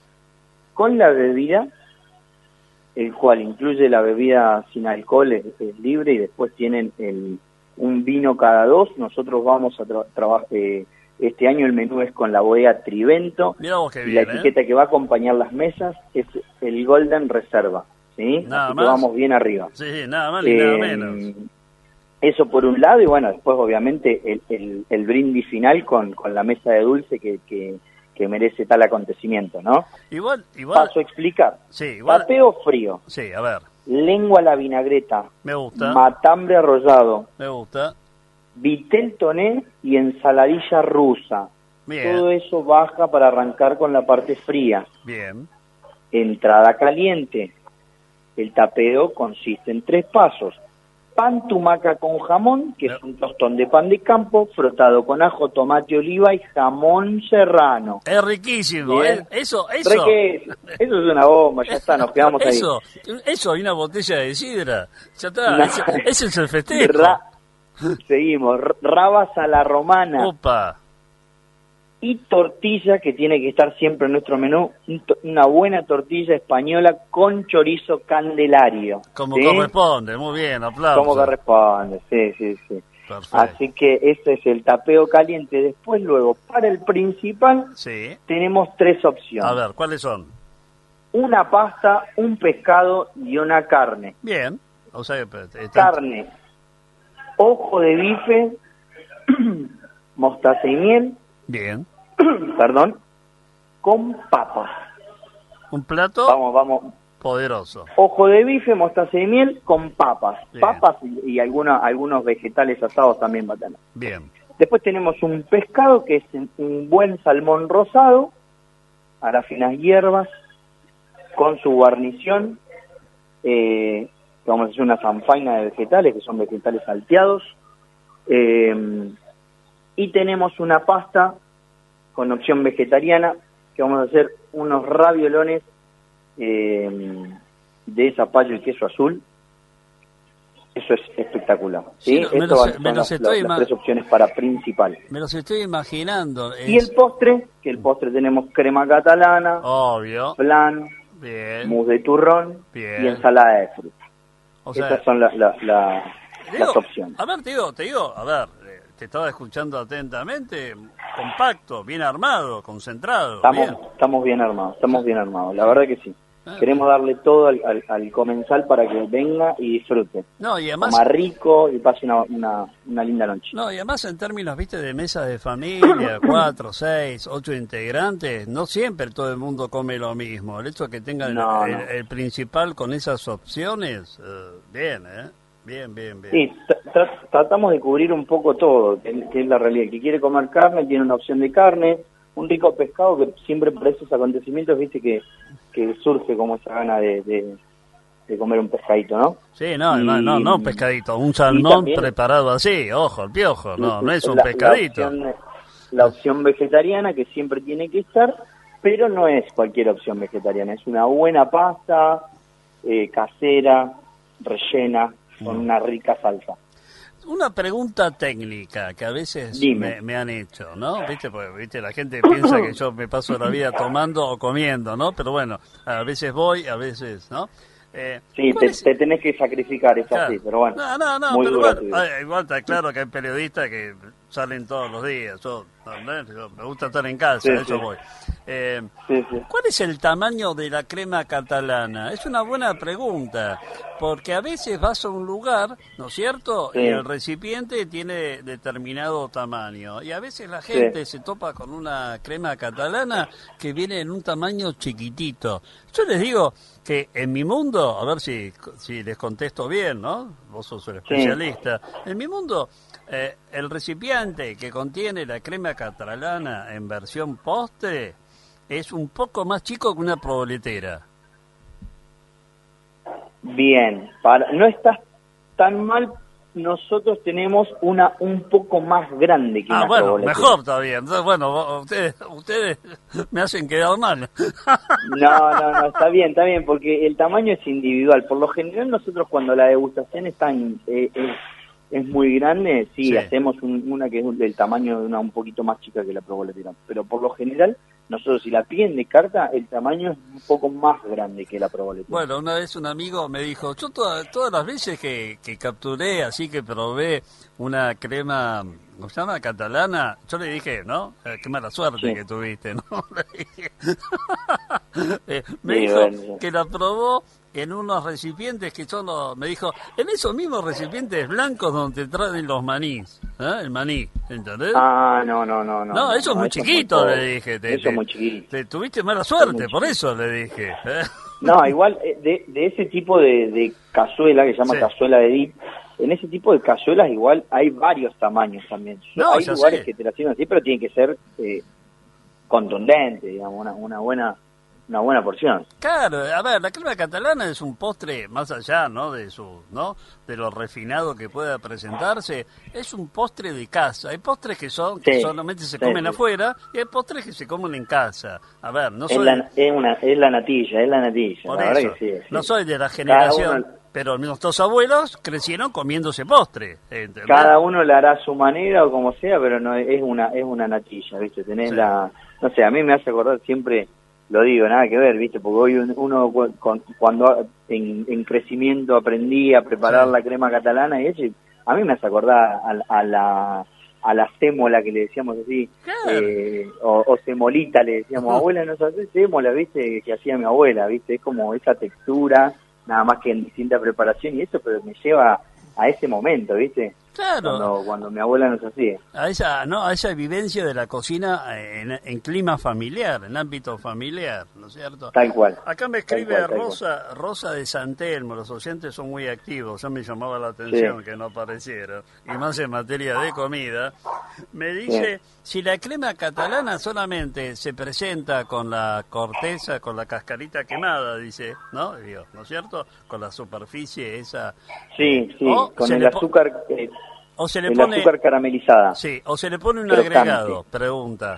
con la bebida, el cual incluye la bebida sin alcohol, es, es libre, y después tienen el, un vino cada dos. Nosotros vamos a tra- trabajar, eh, este año el menú es con la bodega Trivento, Mirá vos qué y la bien, ¿eh? etiqueta que va a acompañar las mesas es el Golden Reserva, ¿sí? Nada Así más. que vamos bien arriba. Sí, sí, nada más ni nada Eh, menos. Eso por un lado, y bueno, después obviamente el, el, el brindis final con, con la mesa de dulce que, que, que merece tal acontecimiento, ¿no? Igual, igual. Paso a explicar. Sí, igual. Tapeo frío, Sí, a ver, lengua a la vinagreta, me gusta, matambre arrollado, me gusta. vitel toné y ensaladilla rusa. Bien, Todo eso baja para arrancar con la parte fría. bien. Entrada caliente. El tapeo consiste en tres pasos. Pan tumaca con jamón, que es un tostón de pan de campo, frotado con ajo, tomate, oliva y jamón serrano. Es riquísimo, Bien. ¿eh? Eso, eso. Re que eso es una bomba, ya está, nos quedamos ahí. Eso, eso, y una botella de sidra. Ya está, No. ese, ese es el festejo. Ra- Seguimos, r- rabas a la romana Opa, y tortilla, que tiene que estar siempre en nuestro menú, un to- una buena tortilla española con chorizo candelario. como ¿sí? corresponde, muy bien, aplausos. Como corresponde, sí, sí, sí. Perfecto. Así que ese es el tapeo caliente. Después, luego, para el principal, Sí. tenemos tres opciones. A ver, ¿cuáles son? Una pasta, un pescado y una carne. Bien. O sea, que, pues, está- Carne, ojo de bife, mostaza y miel, Bien. perdón, con papas. Un plato Vamos, vamos. poderoso. Ojo de bife, mostaza y miel con papas. Bien. Papas y, y alguna- algunos vegetales asados también va a tener. Bien. Después tenemos un pescado que es un- un buen salmón rosado, a las finas hierbas, con su guarnición. Eh, vamos a hacer una zanfaina de vegetales, que son vegetales salteados. Eh, y tenemos una pasta con opción vegetariana, que vamos a hacer unos raviolones eh, de zapallo y queso azul. Eso es espectacular. ¿sí? Sí, no, me Esto los- van- me son los las, estoy las ima- tres opciones para principal. Me los estoy imaginando. Y Es el postre, que el postre tenemos crema catalana, obvio. flan, Bien. mousse de turrón Bien. y ensalada de fruta. O sea, Estas son la- la- la- te digo, las opciones. a ver, te digo, te digo, a ver, eh, te estaba escuchando atentamente, compacto, bien armado, concentrado. Estamos bien. estamos bien armados, estamos bien armados, la verdad que sí. Ah. Queremos darle todo al, al, al comensal para que venga y disfrute. No, y además, Coma rico y pase una, una, una linda noche. no, y además en términos, viste, de mesa de familia, cuatro, seis, ocho integrantes, no siempre todo el mundo come lo mismo. El hecho de que tengan el- No, el, no. el principal con esas opciones, eh, bien, ¿eh? Bien, bien, bien. Sí, tra- tra- tratamos de cubrir un poco todo, que, que es la realidad. El que quiere comer carne tiene una opción de carne, un rico pescado, que siempre por esos acontecimientos, viste, que, que surge como esa gana de, de, de comer un pescadito, ¿no? Sí, no, Y- no, no, no un pescadito, un salmón también- preparado así, ojo, el piojo, no, no es un La- pescadito. La opción, la opción vegetariana que siempre tiene que estar, pero no es cualquier opción vegetariana, es una buena pasta, eh, casera, rellena, con una rica salsa. una pregunta técnica que a veces Dime. me, me han hecho, ¿no? ¿Viste? Porque, ¿viste? La gente piensa que yo me paso la vida tomando o comiendo, ¿no? Pero bueno, a veces voy, a veces, ¿no? Eh, Sí, ¿cuál te, es- te tenés que sacrificar, es Claro. así, pero bueno. No, no, no, muy pero dura bueno, tu vida. ah, igual está claro que hay periodistas que salen todos los días. Yo, ¿no? Yo- me gusta estar en casa, Sí, a eso sí. voy. Eh, Sí, sí. ¿Cuál es el tamaño de la crema catalana? Es una buena pregunta, porque a veces vas a un lugar, ¿no es cierto? Sí. Y el recipiente tiene determinado tamaño. Y a veces la gente se topa con una crema catalana que viene en un tamaño chiquitito. Yo les digo que en mi mundo, a ver si, si les contesto bien, ¿no? Vos sos el especialista. En mi mundo, eh, el recipiente que contiene la crema catalana en versión postre es un poco más chico que una proboletera. Bien, para, no estás tan mal. Nosotros tenemos una un poco más grande que Ah, una bueno, proboletera. mejor todavía. Entonces, bueno, vos- ustedes, ustedes me hacen quedar mal. No, no, no, está bien, está bien, porque el tamaño es individual. Por lo general nosotros cuando la degustación está en, eh, es, es muy grande, sí, Sí. hacemos un- una que es del tamaño de una un poquito más chica que la proboletera. Pero por lo general, nosotros si la piden de carta, el tamaño es un poco más grande que la proboletera. Bueno, una vez un amigo me dijo, yo toda- todas las veces que, que capturé, así que probé una crema, ¿cómo se llama? Catalana, yo le dije, ¿no? Eh, qué mala suerte Sí. que tuviste, ¿no? Le dije. Eh, me Sí, dijo bueno, sí. que la probó en unos recipientes que son los, me dijo, en esos mismos recipientes blancos donde traen los manís, ¿eh? El maní, ¿entendés? Ah, no, no, no, no. No, eso es muy chiquito, pobre. le dije. Te, Eso te- es muy chiquito. te tuviste mala suerte, muy por eso le dije. ¿eh? No, igual eh, de, de ese tipo de, de cazuela que se llama Sí. cazuela de dip, en ese tipo de cazuelas igual hay varios tamaños también. No, hay ya lugares sé. que te la hacen así, pero tiene que ser eh, contundente, digamos, una, una buena una buena porción. Claro, a ver, la crema catalana es un postre más allá, ¿no? De su, ¿no? De lo refinado que pueda presentarse, es un postre de casa. Hay postres que son que Sí, solamente se sí, comen sí. afuera y hay postres que se comen en casa. A ver, no Es soy la, es, una, es la natilla, es la natilla, por la verdad eso, que sí, sí. no soy de la Cada generación, uno- pero nuestros abuelos crecieron comiéndose postre, ¿entendés? Cada uno la hará a su manera o como sea, pero no es una es una natilla, ¿viste? Tenés Sí. la... No sé, a mí me hace acordar siempre, lo digo, nada que ver, ¿viste? Porque hoy un- uno cu- con- cuando en, en crecimiento aprendí a preparar Sí. la crema catalana y eso, y a mí me hace acordar a, a la a la sémola que le decíamos así, Claro. eh, o, o semolita le decíamos, Ujú. abuela, nos hace sémola, ¿viste? Que hacía mi abuela, ¿viste? Es como esa textura, nada más que en distinta preparación y eso, pero me lleva a ese momento, ¿viste? Claro. Cuando, cuando mi abuela nos hacía. A esa, no, a esa vivencia de la cocina en, en clima familiar, en ámbito familiar, ¿no es cierto? Tal cual. Acá me Tal escribe cual, tal Rosa Rosa de San Telmo, los oyentes son muy activos, ya me llamaba la atención Sí. que no apareciera, y más en materia de comida. Me dice, si la crema catalana solamente se presenta con la corteza, con la cascarita quemada, dice, ¿no? Digo, ¿no es cierto? Con la superficie esa... Sí, sí, o con se el le po- azúcar, eh, O se le el pone... azúcar caramelizada. Sí, o se le pone un Crocante. agregado, pregunta.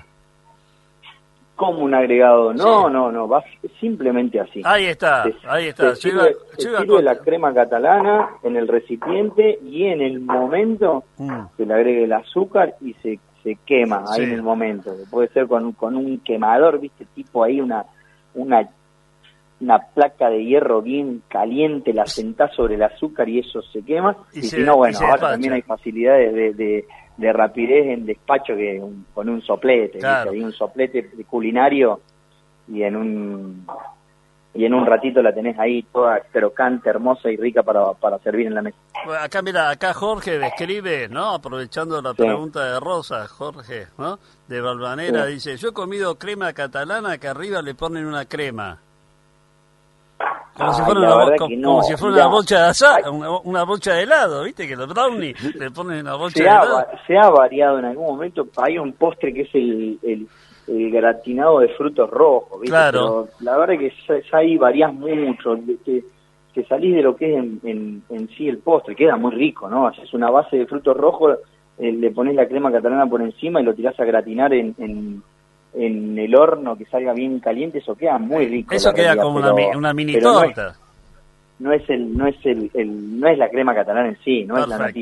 Como un agregado. No, Sí. no, no, va simplemente así. Ahí está, Se- ahí está. Se Yo iba- sirve, yo se iba sirve con- la crema catalana en el recipiente y en el momento Mm. se le agregue el azúcar y se, se quema ahí Sí. en el momento. Puede ser con, con un quemador, viste, tipo ahí una, una, una placa de hierro bien caliente, la sentás sobre el azúcar y eso se quema. Y Y, se- si no, y bueno, se ahora despacha. también hay facilidades de, de, de rapidez en despacho que un- con un soplete, Claro. ¿viste? Hay un soplete culinario y en un y en un ratito la tenés ahí toda crocante, hermosa y rica para, para servir en la mesa. Bueno, acá, mira, acá Jorge describe, ¿no? Aprovechando la Sí. pregunta de Rosa, Jorge, ¿no? De Valvanera, Sí. dice, yo he comido crema catalana que arriba le ponen una crema. Como si Ay, fuera, la una, bo- verdad co- que como no, si fuera mirá. una bolsa de asado, Ay. una, una bolsa de helado, ¿viste? Que los brownies le ponen una bolsa Se de ha, helado. va- se ha variado en algún momento. Hay un postre que es el, el, el gratinado de frutos rojos, ¿viste? Claro. Pero la verdad que ya, ya ahí variás mucho. de- Te, te salís de lo que es en, en, en sí el postre. Queda muy rico, ¿no? Haces una base de frutos rojos, eh, le pones la crema catalana por encima y lo tirás a gratinar en, en, en el horno que salga bien caliente. Eso queda muy rico. Eso la queda realidad, como una, pero- mi- una mini pero no es- torta. no es el no es el, el no es la crema catalana en sí, no es la Perfecto. natilla.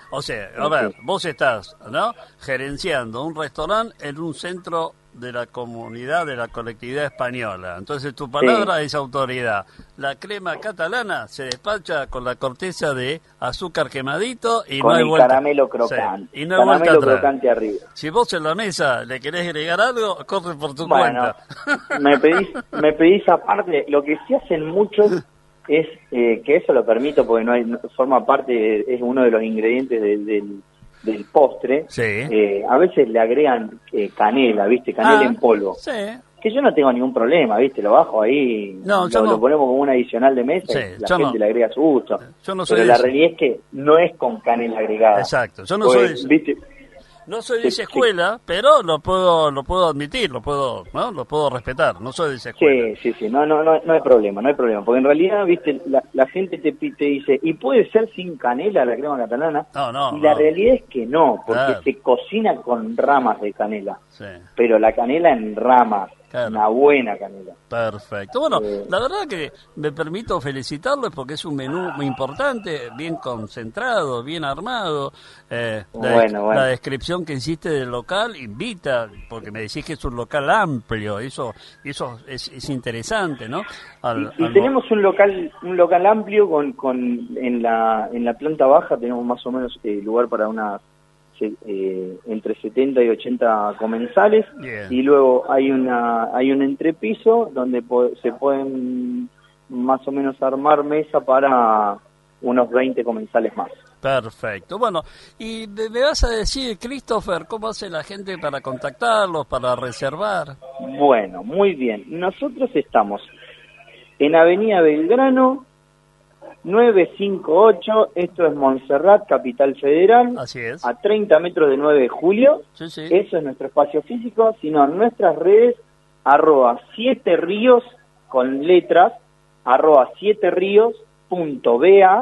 O sea, a ver, vos estás, ¿no?, gerenciando un restaurante en un centro de la comunidad, de la colectividad española. Entonces tu palabra sí. es autoridad. La crema catalana se despacha con la corteza de azúcar quemadito y con no hay el vuelta. caramelo crocante. Sí, y no hay vuelta caramelo atrás. crocante arriba. Si vos en la mesa le querés agregar algo, corre por tu bueno, cuenta. me pedís, me pedís aparte, lo que sí hacen muchos es, eh, que eso lo permito porque no hay, no, forma parte, es uno de los ingredientes de, del del postre, sí. eh, a veces le agregan eh, canela, ¿viste? Canela ah, en polvo. Sí. Que yo no tengo ningún problema, ¿viste? Lo bajo ahí, no, lo, no. lo ponemos como un adicional de mesa sí, y la gente no. le agrega su gusto. Yo no soy Pero la eso. realidad es que no es con canela agregada. Exacto, yo no pues, soy de eso. ¿viste? No soy de esa escuela, sí. pero lo puedo lo puedo admitir, lo puedo ¿no? lo puedo respetar. No soy de esa escuela. Sí, sí, sí, no, no, no, no hay problema, no hay problema. Porque en realidad, viste, la, la gente te, te dice, ¿y puede ser sin canela la crema catalana? No, no. Y la no. realidad es que no, porque claro. se cocina con ramas de canela. Sí. Pero la canela en ramas. Claro. Una buena canela. Perfecto. Bueno, eh. la verdad que me permito felicitarlos porque es un menú muy importante, bien concentrado, bien armado. Eh, la, bueno, bueno. la descripción que hiciste del local invita, porque me decís que es un local amplio, eso eso es, es interesante, ¿no? Al, y, y al... tenemos un local un local amplio con con en la en la planta baja tenemos más o menos eh, lugar para unas Eh, entre setenta y ochenta comensales. Bien. Y luego hay una hay un entrepiso donde po se pueden más o menos armar mesa para unos veinte comensales más. Perfecto. Bueno, y me vas a decir, Christopher, ¿cómo hace la gente para contactarlos, para reservar? Bueno, muy bien. Nosotros estamos en Avenida Belgrano nueve cinco ocho, esto es Montserrat, Capital Federal. Así es. A treinta metros de nueve de julio. Sí, sí. Eso es nuestro espacio físico, sino en nuestras redes, arroba siete ríos con letras, arroba siete ríos punto ba,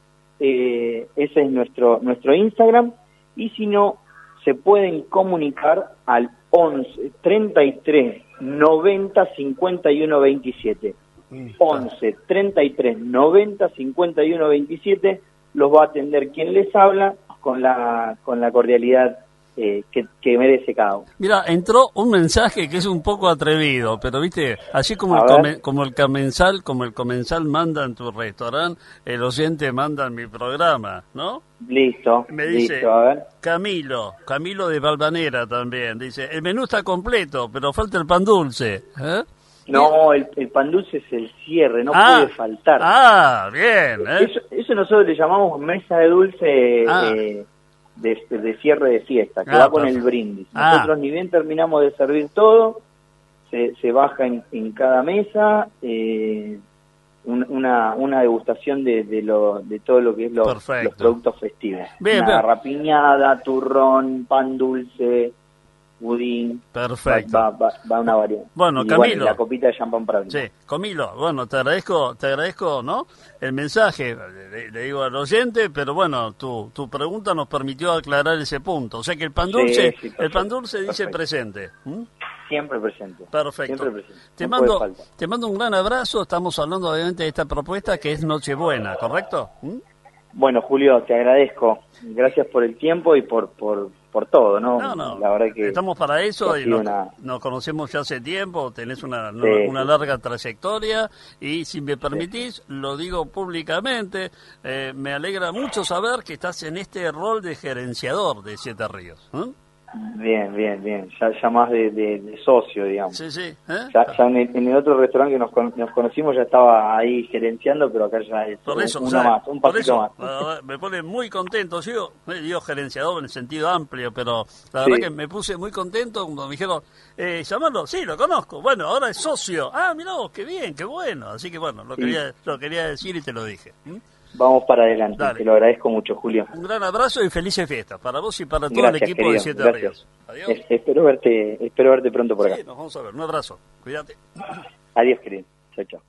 eh, ese es nuestro, nuestro Instagram, y si no, se pueden comunicar al once, treinta y tres, noventa, cincuenta y uno, veintisiete. once, treinta y tres, noventa, cincuenta y uno, veintisiete, los va a atender quien les habla con la con la cordialidad eh, que, que merece cada uno. Mira, entró un mensaje que es un poco atrevido, pero viste, así como el, come, como el comensal, como el comensal manda en tu restaurante, el oyente manda en mi programa, ¿no? Listo, Me dice, listo, a ver. Camilo, Camilo de Valvanera también, dice, el menú está completo, pero falta el pan dulce, ¿eh? No, el, el pan dulce es el cierre, no ah, puede faltar. Ah, bien. ¿eh? Eso, eso nosotros le llamamos mesa de dulce ah. eh, de, de cierre de fiesta, que ah, va con perfecto. el brindis. Nosotros ah. ni bien terminamos de servir todo, se, se baja en, en cada mesa eh, un, una, una degustación de, de, lo, de todo lo que es lo, los productos festivos. Bien, una bien. rapiñada, turrón, pan dulce, budín. Perfecto. Va, va, va una variedad. Bueno, y Camilo. Bueno, la copita de champán para abrir. Sí, Camilo, bueno, te agradezco, te agradezco, ¿no? El mensaje, le, le digo al oyente, pero bueno, tu, tu pregunta nos permitió aclarar ese punto. O sea que el pan dulce, sí, sí, el pan dulce dice perfecto. presente. ¿Mm? Siempre presente. Perfecto. Siempre presente. Te no mando, te mando un gran abrazo. Estamos hablando obviamente de esta propuesta que es Nochebuena, ¿correcto? ¿Mm? Bueno, Julio, te agradezco. Gracias por el tiempo y por por, por todo, ¿no? No, no. La verdad que estamos para eso y nos, una... nos conocemos ya hace tiempo. Tenés una, sí, una sí. larga trayectoria y si me permitís, sí. lo digo públicamente, eh, me alegra mucho saber que estás en este rol de gerenciador de Siete Ríos. ¿eh? Bien, bien, bien. Ya, ya más de, de, de socio, digamos. Sí, sí. ¿eh? Ya, ya en, el, en el otro restaurante que nos, con, nos conocimos ya estaba ahí gerenciando, pero acá ya es por eso, uno o sea, más, un pasito eso, más. Uh, me pone muy contento. Yo digo gerenciador en el sentido amplio, pero la verdad sí. que me puse muy contento cuando me dijeron, eh, llamarlo, sí, lo conozco. Bueno, ahora es socio. Ah, mirá vos, qué bien, qué bueno. Así que bueno, lo, sí. quería, lo quería decir y te lo dije. ¿Mm? Vamos para adelante, Dale. te lo agradezco mucho, Julio. Un gran abrazo y felices fiestas para vos y para todo Gracias, el equipo querido. de Siete Gracias. Ríos. Adiós. Es, espero verte, espero verte pronto por acá. Sí, nos vamos a ver. Un abrazo. Cuídate. Adiós, querido. Chao, chao.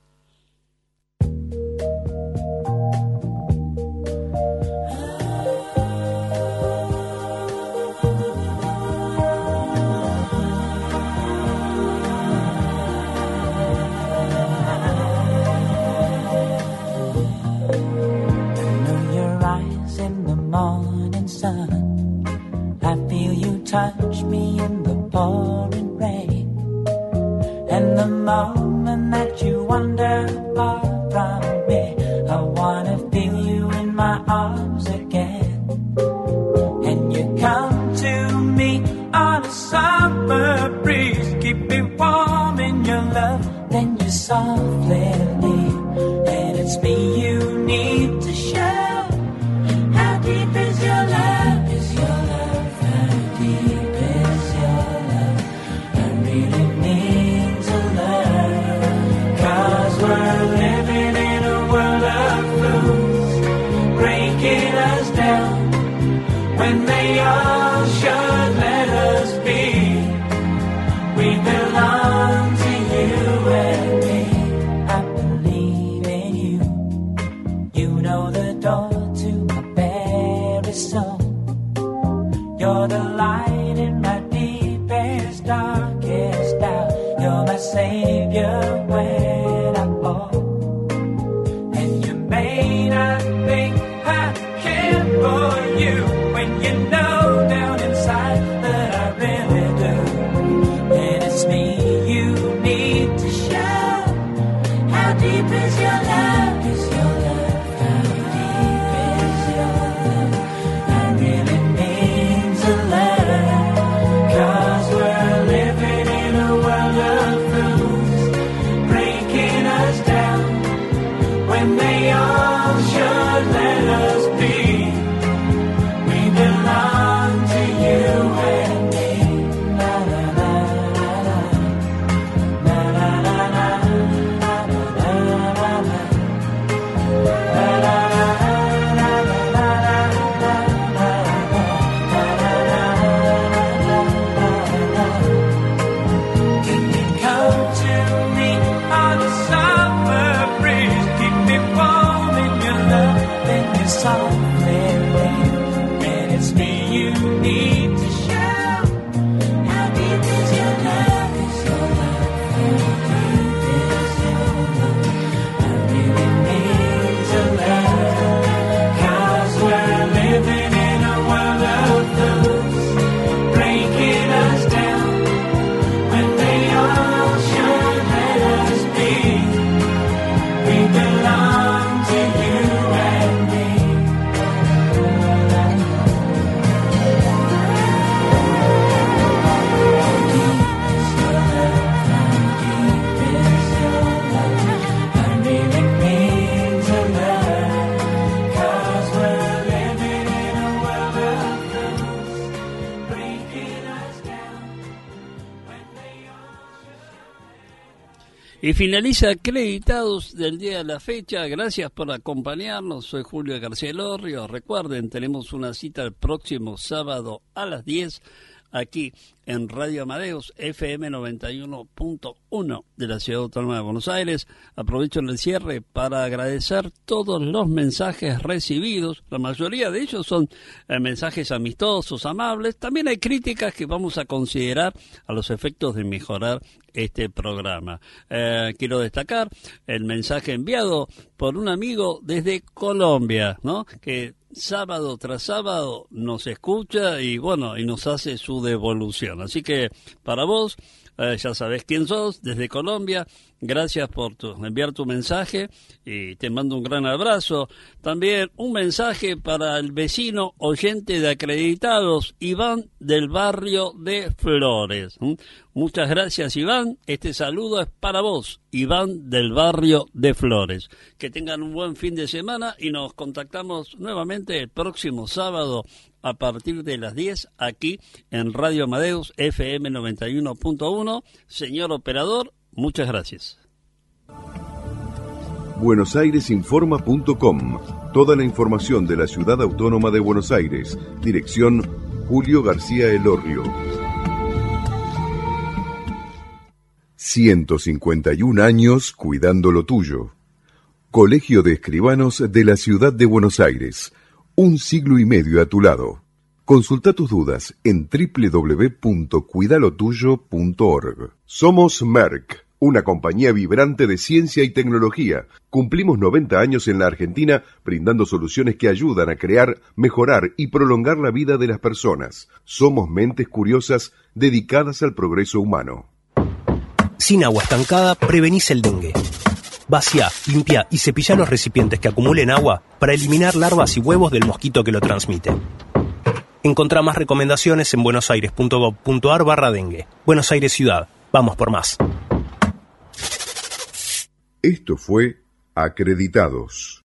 Morning morning sun. I feel you touch me in the pouring rain. And the moment that you wander far from me, I wanna feel you in my arms again. And you come to me on a summer breeze, keep me warm in your love, then you softly leave. And it's me you need to show. How deep is your love? Is your love? How deep is your love? I really need to learn. 'Cause we're living in a world of fools, breaking us down when they all should let us be. We belong to you and me. I believe in you. You know the door to my very soul. You're the light in my deepest, darkest doubt. You're my savior when I fall. And you may not think I care for you, when you know down inside that I really do. And it's me you need to show. How deep is your love? Is your love? How deep is your love? I really need to learn. 'Cause we're living in a world of fools, breaking us down when they all should let us be. We belong to you and me. Na na na na na. Na na na na. Na na na na. Na na na na na. Can you come to me on a summer breeze, keep me warm in your love, then you softly leave. And it's me you need to show. How deep is your love? Is your love? How deep is your love? I really need to learn. 'Cause we're living in a world of fools, breaking us down when they all should let us be. We belong to you and me. Y finaliza Acreditados del día de la fecha. Gracias por acompañarnos. Soy Julio García Elorrio. Recuerden, tenemos una cita el próximo sábado a las diez aquí en Radio Amadeus F M noventa y uno punto uno de la Ciudad Autónoma de Buenos Aires. Aprovecho en el cierre para agradecer todos los mensajes recibidos. La mayoría de ellos son eh, mensajes amistosos, amables. También hay críticas que vamos a considerar a los efectos de mejorar este programa. Eh, quiero destacar el mensaje enviado por un amigo desde Colombia, ¿no? Que sábado tras sábado nos escucha y bueno, y nos hace su devolución. Así que para vos, eh, ya sabés quién sos, desde Colombia, gracias por tu, enviar tu mensaje y te mando un gran abrazo. También un mensaje para el vecino oyente de Acreditados, Iván del barrio de Flores. ¿Mm? Muchas gracias, Iván. Este saludo es para vos, Iván del barrio de Flores. Que tengan un buen fin de semana y nos contactamos nuevamente el próximo sábado a partir de las diez aquí en Radio Amadeus F M noventa y uno punto uno. Señor operador, muchas gracias. buenos aires informa punto com. Toda la información de la Ciudad Autónoma de Buenos Aires. Dirección Julio García Elorrio. ciento cincuenta y un años cuidando lo tuyo. Colegio de Escribanos de la Ciudad de Buenos Aires. Un siglo y medio a tu lado. Consulta tus dudas en doble u doble u doble u punto cuidalotuyo punto org. Somos Merck, una compañía vibrante de ciencia y tecnología. Cumplimos noventa años en la Argentina brindando soluciones que ayudan a crear, mejorar y prolongar la vida de las personas. Somos mentes curiosas dedicadas al progreso humano. Sin agua estancada, prevenís el dengue. Vacía, limpia y cepilla los recipientes que acumulen agua para eliminar larvas y huevos del mosquito que lo transmite. Encontrá más recomendaciones en buenosaires.gov.ar barra dengue. Buenos Aires Ciudad. Vamos por más. Esto fue Acreditados.